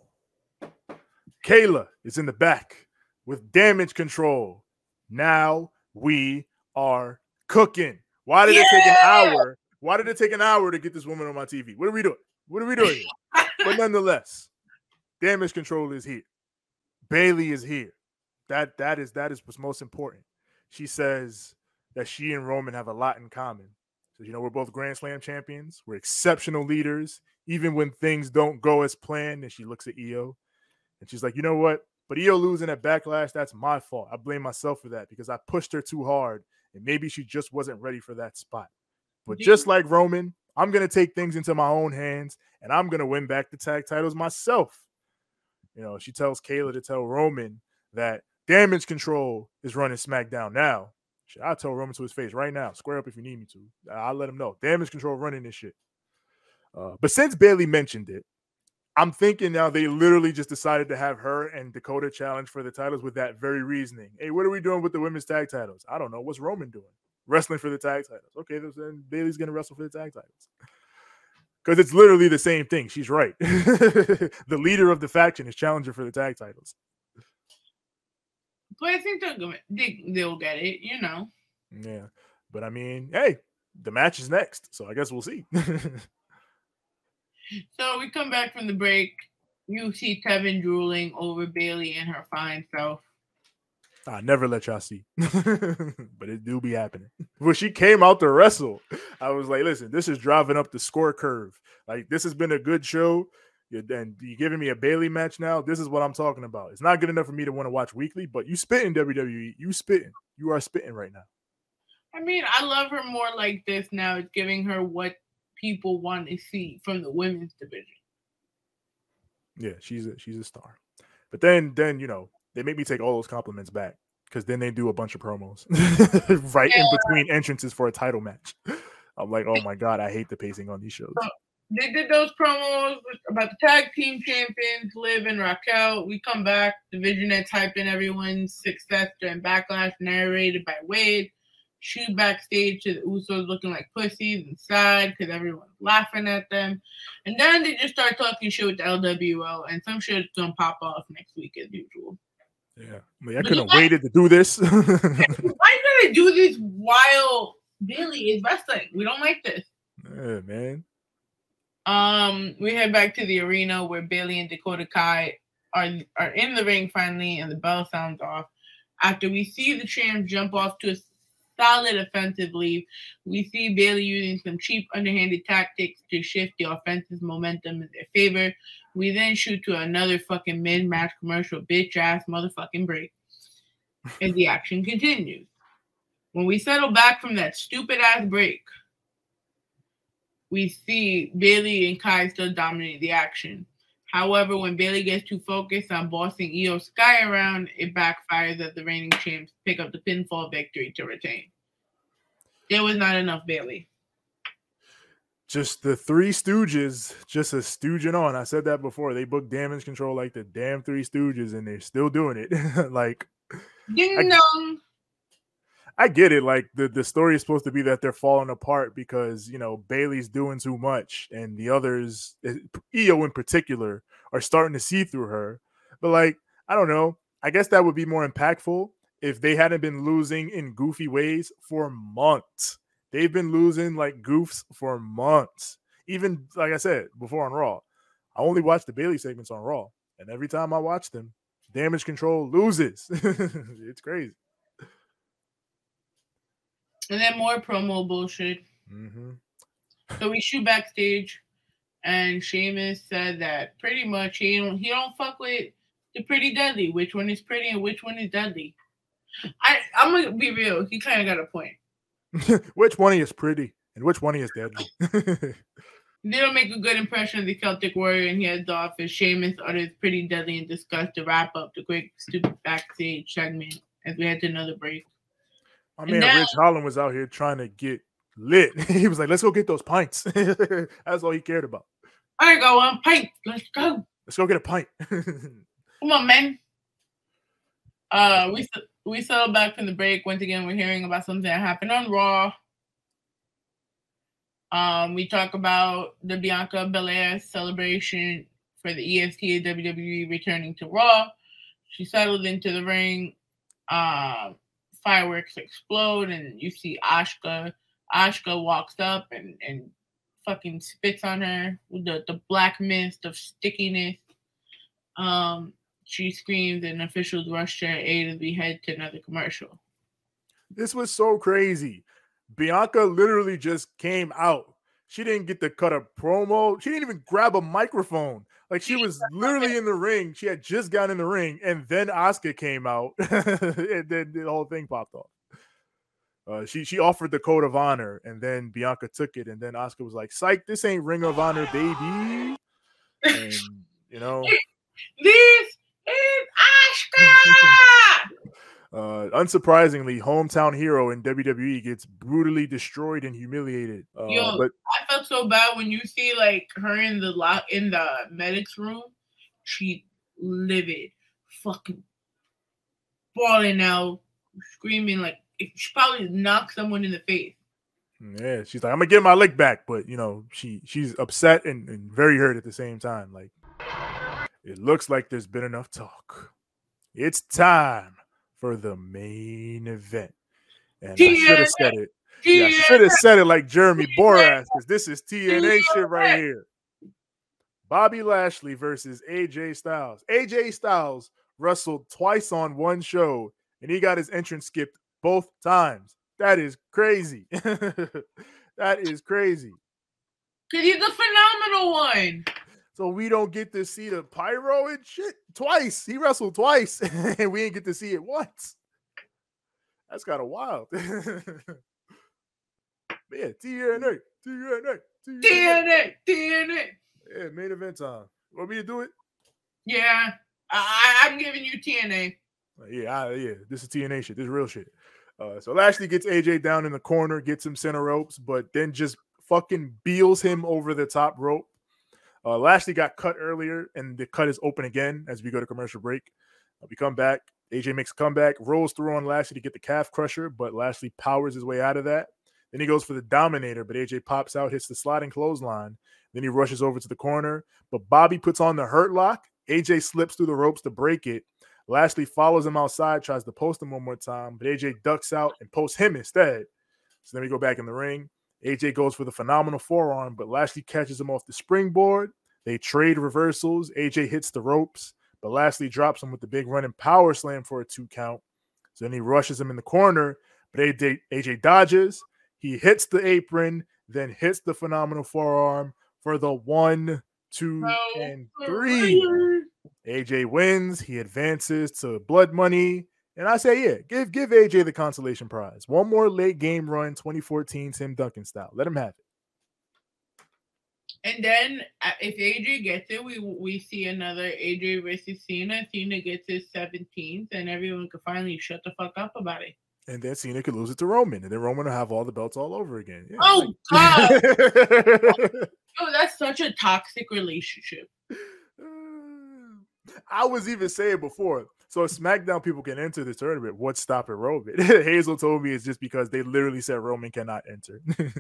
Kayla is in the back with Damage Control. Now we are cooking. Why did yeah! it take an hour? Why did it take an hour to get this woman on my T V? What are we doing? What are we doing here? But nonetheless, Damage Control is here. Bayley is here. That that is that is what's most important. She says that she and Roman have a lot in common. So, you know, we're both Grand Slam champions. We're exceptional leaders, even when things don't go as planned. And she looks at Io, and she's like, you know what? But Io losing at Backlash, that's my fault. I blame myself for that because I pushed her too hard, and maybe she just wasn't ready for that spot. But just like Roman, I'm going to take things into my own hands, and I'm going to win back the tag titles myself. You know, she tells Kayla to tell Roman that Damage Control is running SmackDown now. I'll tell Roman to his face right now. Square up if you need me to. I'll let him know. Damage Control running this shit. Uh, but since Bayley mentioned it, I'm thinking now they literally just decided to have her and Dakota challenge for the titles with that very reasoning. Hey, what are we doing with the women's tag titles? I don't know. What's Roman doing? Wrestling for the tag titles. Okay, then Bayley's going to wrestle for the tag titles. Because it's literally the same thing. She's right. The leader of the faction is challenging for the tag titles. But I think they'll go, they, they'll get it, you know. Yeah, but I mean, hey, the match is next, so I guess we'll see. So we come back from the break. You see Tevin drooling over Bayley and her fine self. I never let y'all see, but it do be happening. When she came out to wrestle, I was like, listen, this is driving up the score curve. Like, this has been a good show. And you're giving me a Bayley match now. This is what I'm talking about. It's not good enough for me to want to watch weekly, but you spitting, W W E. You spitting. You are spitting right now. I mean, I love her more like this now. It's giving her what people want to see from the women's division. Yeah, she's a she's a star. But then then you know, they make me take all those compliments back because then they do a bunch of promos right yeah. in between entrances for a title match. I'm like, oh my god, I hate the pacing on these shows. So they did those promos about the tag team champions, Liv and Raquel. We come back, division that's hyping everyone's success during Backlash, narrated by Wade. Shoot backstage to the Usos looking like pussies and sad because everyone's laughing at them. And then they just start talking shit with the L W L, and some shit's gonna pop off next week as usual. Yeah, I, mean, I couldn't have waited to do this. Why did they do this while Bayley is wrestling? We don't like this. Yeah, man. Um, we head back to the arena where Bayley and Dakota Kai are are in the ring finally, and the bell sounds off. After we see the champs jump off to a solid offensive lead, we see Bayley using some cheap, underhanded tactics to shift the offensive momentum in their favor. We then shoot to another fucking mid-match commercial bitch-ass motherfucking break. And the action continues. When we settle back from that stupid-ass break, we see Bayley and Kai still dominate the action. However, when Bayley gets too focused on bossing Io Sky around, it backfires as the reigning champs pick up the pinfall victory to retain. There was not enough Bayley. Just the Three Stooges, just a stooging on. I said that before. They booked Damage Control like the damn Three Stooges, and they're still doing it. Like, ding I, dong. I get it. Like, the, the story is supposed to be that they're falling apart because, you know, Bayley's doing too much, and the others, Io in particular, are starting to see through her. But, like, I don't know. I guess that would be more impactful if they hadn't been losing in goofy ways for months. They've been losing like goofs for months. Even, like I said, before on Raw. I only watch the Bayley segments on Raw. And every time I watch them, Damage Control loses. It's crazy. And then more promo bullshit. Mm-hmm. So we shoot backstage, and Sheamus said that pretty much he don't, he don't fuck with the Pretty Deadly. Which one is pretty and which one is deadly? I, I'm going to be real. He kind of got a point. Which one is pretty and which one is deadly? They don't make a good impression of the Celtic Warrior, and he heads off as Sheamus utters Pretty Deadly in disgust to wrap up the quick, stupid backstage segment as we head to another break. My man now, Rich Holland was out here trying to get lit. He was like, let's go get those pints. That's all he cared about. I go on pint. Let's go. Let's go get a pint. Come on, man. Uh, we we settle back from the break. Once again, we're hearing about something that happened on Raw. Um, we talk about the Bianca Belair celebration for the E S T A W W E returning to Raw. She settled into the ring. Uh, fireworks explode, and you see Asuka. Asuka walks up and, and fucking spits on her with the, the black mist of stickiness. Um, she screams, and officials rush to her aid as we head to another commercial. This was so crazy. Bianca literally just came out. She didn't get to cut a promo. She didn't even grab a microphone. Like, she was literally in the ring. She had just gotten in the ring, and then Asuka came out, and then the whole thing popped off. Uh, she she offered the code of honor, and then Bianca took it, and then Asuka was like, "Psych, this ain't Ring of Honor, baby." And you know, this is Asuka. Uh, unsurprisingly, hometown hero in W W E gets brutally destroyed and humiliated. Uh, Yo, but I felt so bad when you see like her in the lot in the medics room. She livid, fucking falling out, screaming like she probably knocked someone in the face. Yeah, she's like, "I'm gonna get my lick back," but you know, she she's upset and, and very hurt at the same time. Like, it looks like there's been enough talk. It's time for the main event. And T N A. I should have said it. T N A. Yeah, I should have said it like Jeremy Borash, because this is T N A T N A. shit right here. Bobby Lashley versus A J Styles. A J Styles wrestled twice on one show, and he got his entrance skipped both times. That is crazy. That is crazy. Because he's a phenomenal one. So we don't get to see the pyro and shit twice. He wrestled twice, and we didn't get to see it once. That's kind of wild. But yeah, T N A, T N A, T N A, T N A. Yeah, main event time. Want me to do it? Yeah, I, I'm giving you T N A. Yeah, I, yeah. This is T N A shit. This is real shit. Uh, so Lashley gets A J down in the corner, gets him center ropes, but then just fucking beals him over the top rope. Uh, Lashley got cut earlier, and the cut is open again as we go to commercial break. Uh, we come back. A J makes a comeback, rolls through on Lashley to get the calf crusher, but Lashley powers his way out of that. Then he goes for the Dominator, but A J pops out, hits the sliding clothesline. Then he rushes over to the corner, but Bobby puts on the Hurt Lock. A J slips through the ropes to break it. Lashley follows him outside, tries to post him one more time, but A J ducks out and posts him instead. So then we go back in the ring. A J goes for the phenomenal forearm, but Lashley catches him off the springboard. They trade reversals. A J hits the ropes, but Lashley drops him with the big running power slam for a two count. So then he rushes him in the corner, but A J, A J dodges. He hits the apron, then hits the phenomenal forearm for the one, two, no. and three. A J wins. He advances to Blood Money. And I say, yeah, give give A J the consolation prize. One more late game run, twenty fourteen Tim Duncan style. Let him have it. And then if A J gets it, we we see another A J versus Cena. Cena gets his seventeenth, and everyone can finally shut the fuck up about it. And then Cena could lose it to Roman, and then Roman will have all the belts all over again. Yeah, oh, like- God. Oh, that's such a toxic relationship. I was even saying before, so SmackDown people can enter the tournament. What's stopping Roman? Hazel told me it's just because they literally said Roman cannot enter.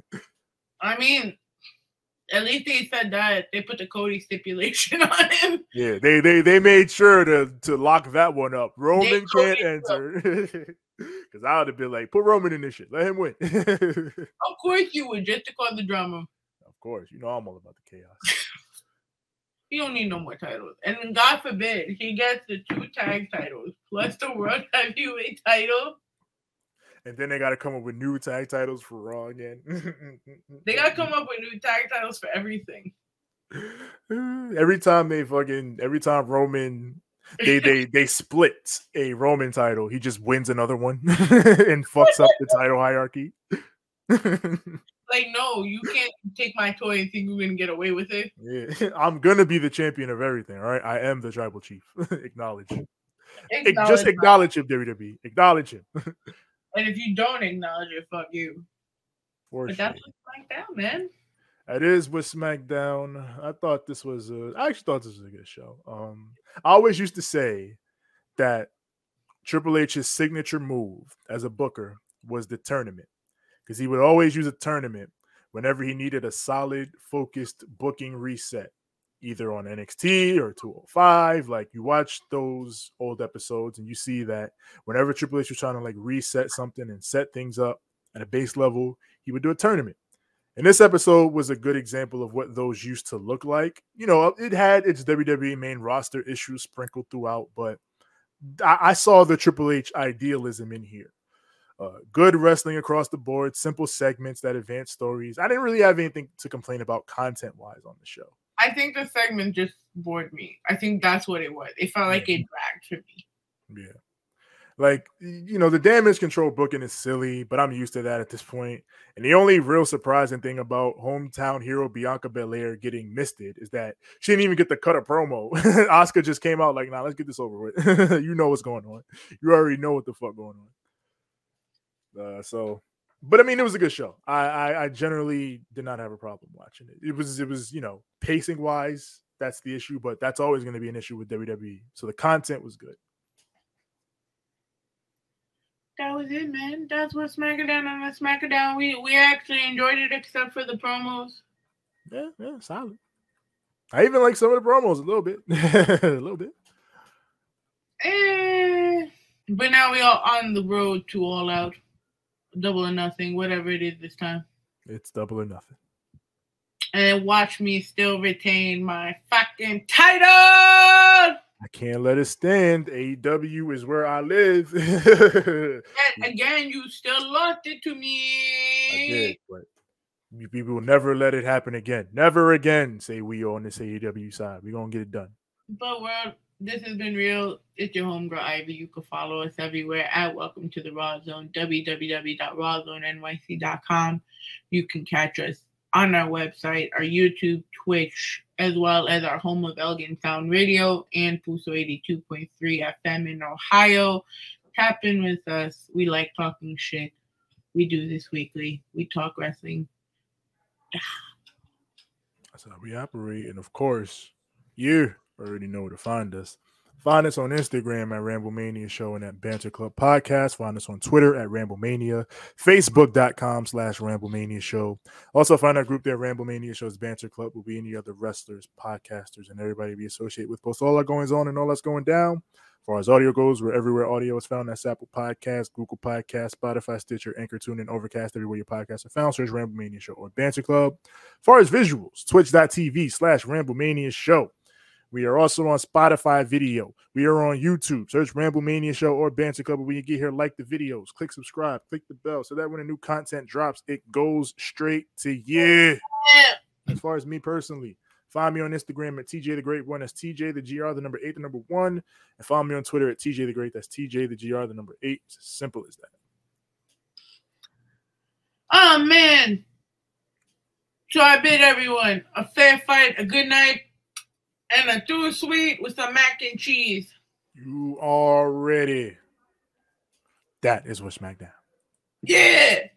I mean, at least they said that. They put the Cody stipulation on him. Yeah, they they they made sure to, to lock that one up. Roman can't enter. Because I would have been like, put Roman in this shit. Let him win. Of course you would, just to cause the drama. Of course. You know I'm all about the chaos. He don't need no more titles. And God forbid, he gets the two tag titles plus the World Heavyweight title. And then they got to come up with new tag titles for Raw again. They got to come up with new tag titles for everything. Every time they fucking, every time Roman, they they they split a Roman title, he just wins another one and fucks up the title hierarchy. Like, no, you can't take my toy and think you're going to get away with it. Yeah, I'm going to be the champion of everything, all right? I am the tribal chief. Acknowledge. Acknowledge just acknowledge him, W W E. Acknowledge him. And if you don't acknowledge it, fuck you. For but sure. that's with SmackDown, man. It is with SmackDown. I thought this was a, I actually thought this was a good show. Um, I always used to say that Triple H's signature move as a booker was the tournament, because he would always use a tournament whenever he needed a solid, focused booking reset, either on N X T or two oh five. Like, you watch those old episodes and you see that whenever Triple H was trying to like reset something and set things up at a base level, he would do a tournament. And this episode was a good example of what those used to look like. You know, it had its W W E main roster issues sprinkled throughout, but I, I saw the Triple H idealism in here. Uh, good wrestling across the board, simple segments that advance stories. I didn't really have anything to complain about content-wise on the show. I think the segment just bored me. I think that's what it was. It felt like yeah. it dragged for me. Yeah. Like, you know, the damage control booking is silly, but I'm used to that at this point. And the only real surprising thing about hometown hero Bianca Belair getting misted is that she didn't even get to cut a promo. Asuka just came out like, nah, let's get this over with. You know what's going on. You already know what the fuck going on. Uh, so, but I mean, it was a good show. I, I I generally did not have a problem watching it. It was, it was, you know, pacing wise, that's the issue, but that's always going to be an issue with W W E. So the content was good. That was it, man. That's what SmackDown on the SmackDown. We we actually enjoyed it, except for the promos. Yeah, yeah, solid. I even like some of the promos a little bit, a little bit. Eh, But now we are on the road to All Out, Double or Nothing, whatever it is this time. It's Double or Nothing. And watch me still retain my fucking title. I can't let it stand. A E W is where I live. And again, you still lost it to me. I did, but we will never let it happen again. Never again, say we on this A E W side. We're going to get it done. But, well, this has been real. It's your homegirl, Ivy. You can follow us everywhere at Welcome to the Raw Zone, w w w dot raw zone n y c dot com. You can catch us on our website, our YouTube, Twitch, as well as our home of Elgin Sound Radio and Fuso eighty-two point three F M in Ohio. Tap in with us. We like talking shit. We do this weekly. We talk wrestling. That's how we operate. And of course, you already know where to find us. Find us on Instagram at Ramblemania Show and at Banter Club Podcast. Find us on Twitter at Ramblemania, Facebook.com slash Ramblemania Show. Also find our group there, Ramblemania Show's Banter Club, will be any other wrestlers, podcasters, and everybody we associate with. Post all our goings on and all that's going down. As far as audio goes, we're everywhere audio is found. That's Apple Podcasts, Google Podcasts, Spotify, Stitcher, Anchor, TuneIn, Overcast, everywhere your podcasts are found. Search Ramblemania Show or Banter Club. As far as visuals, twitch.tv slash Ramblemania Show. We are also on Spotify video. We are on YouTube. Search Ramblemania Show or Banter Club. When you get here, like the videos, click subscribe, click the bell so that when a new content drops, it goes straight to you. As far as me personally, find me on Instagram at T J the Great One. That's T J the G R, the number eight, the number one. And follow me on Twitter at T J the Great. That's T J the G R, the number eight. It's as simple as that. Oh, man. So I bid everyone a fair fight, a good night, and a too sweet with some mac and cheese. You are ready. That is what's SmackDown. Yeah.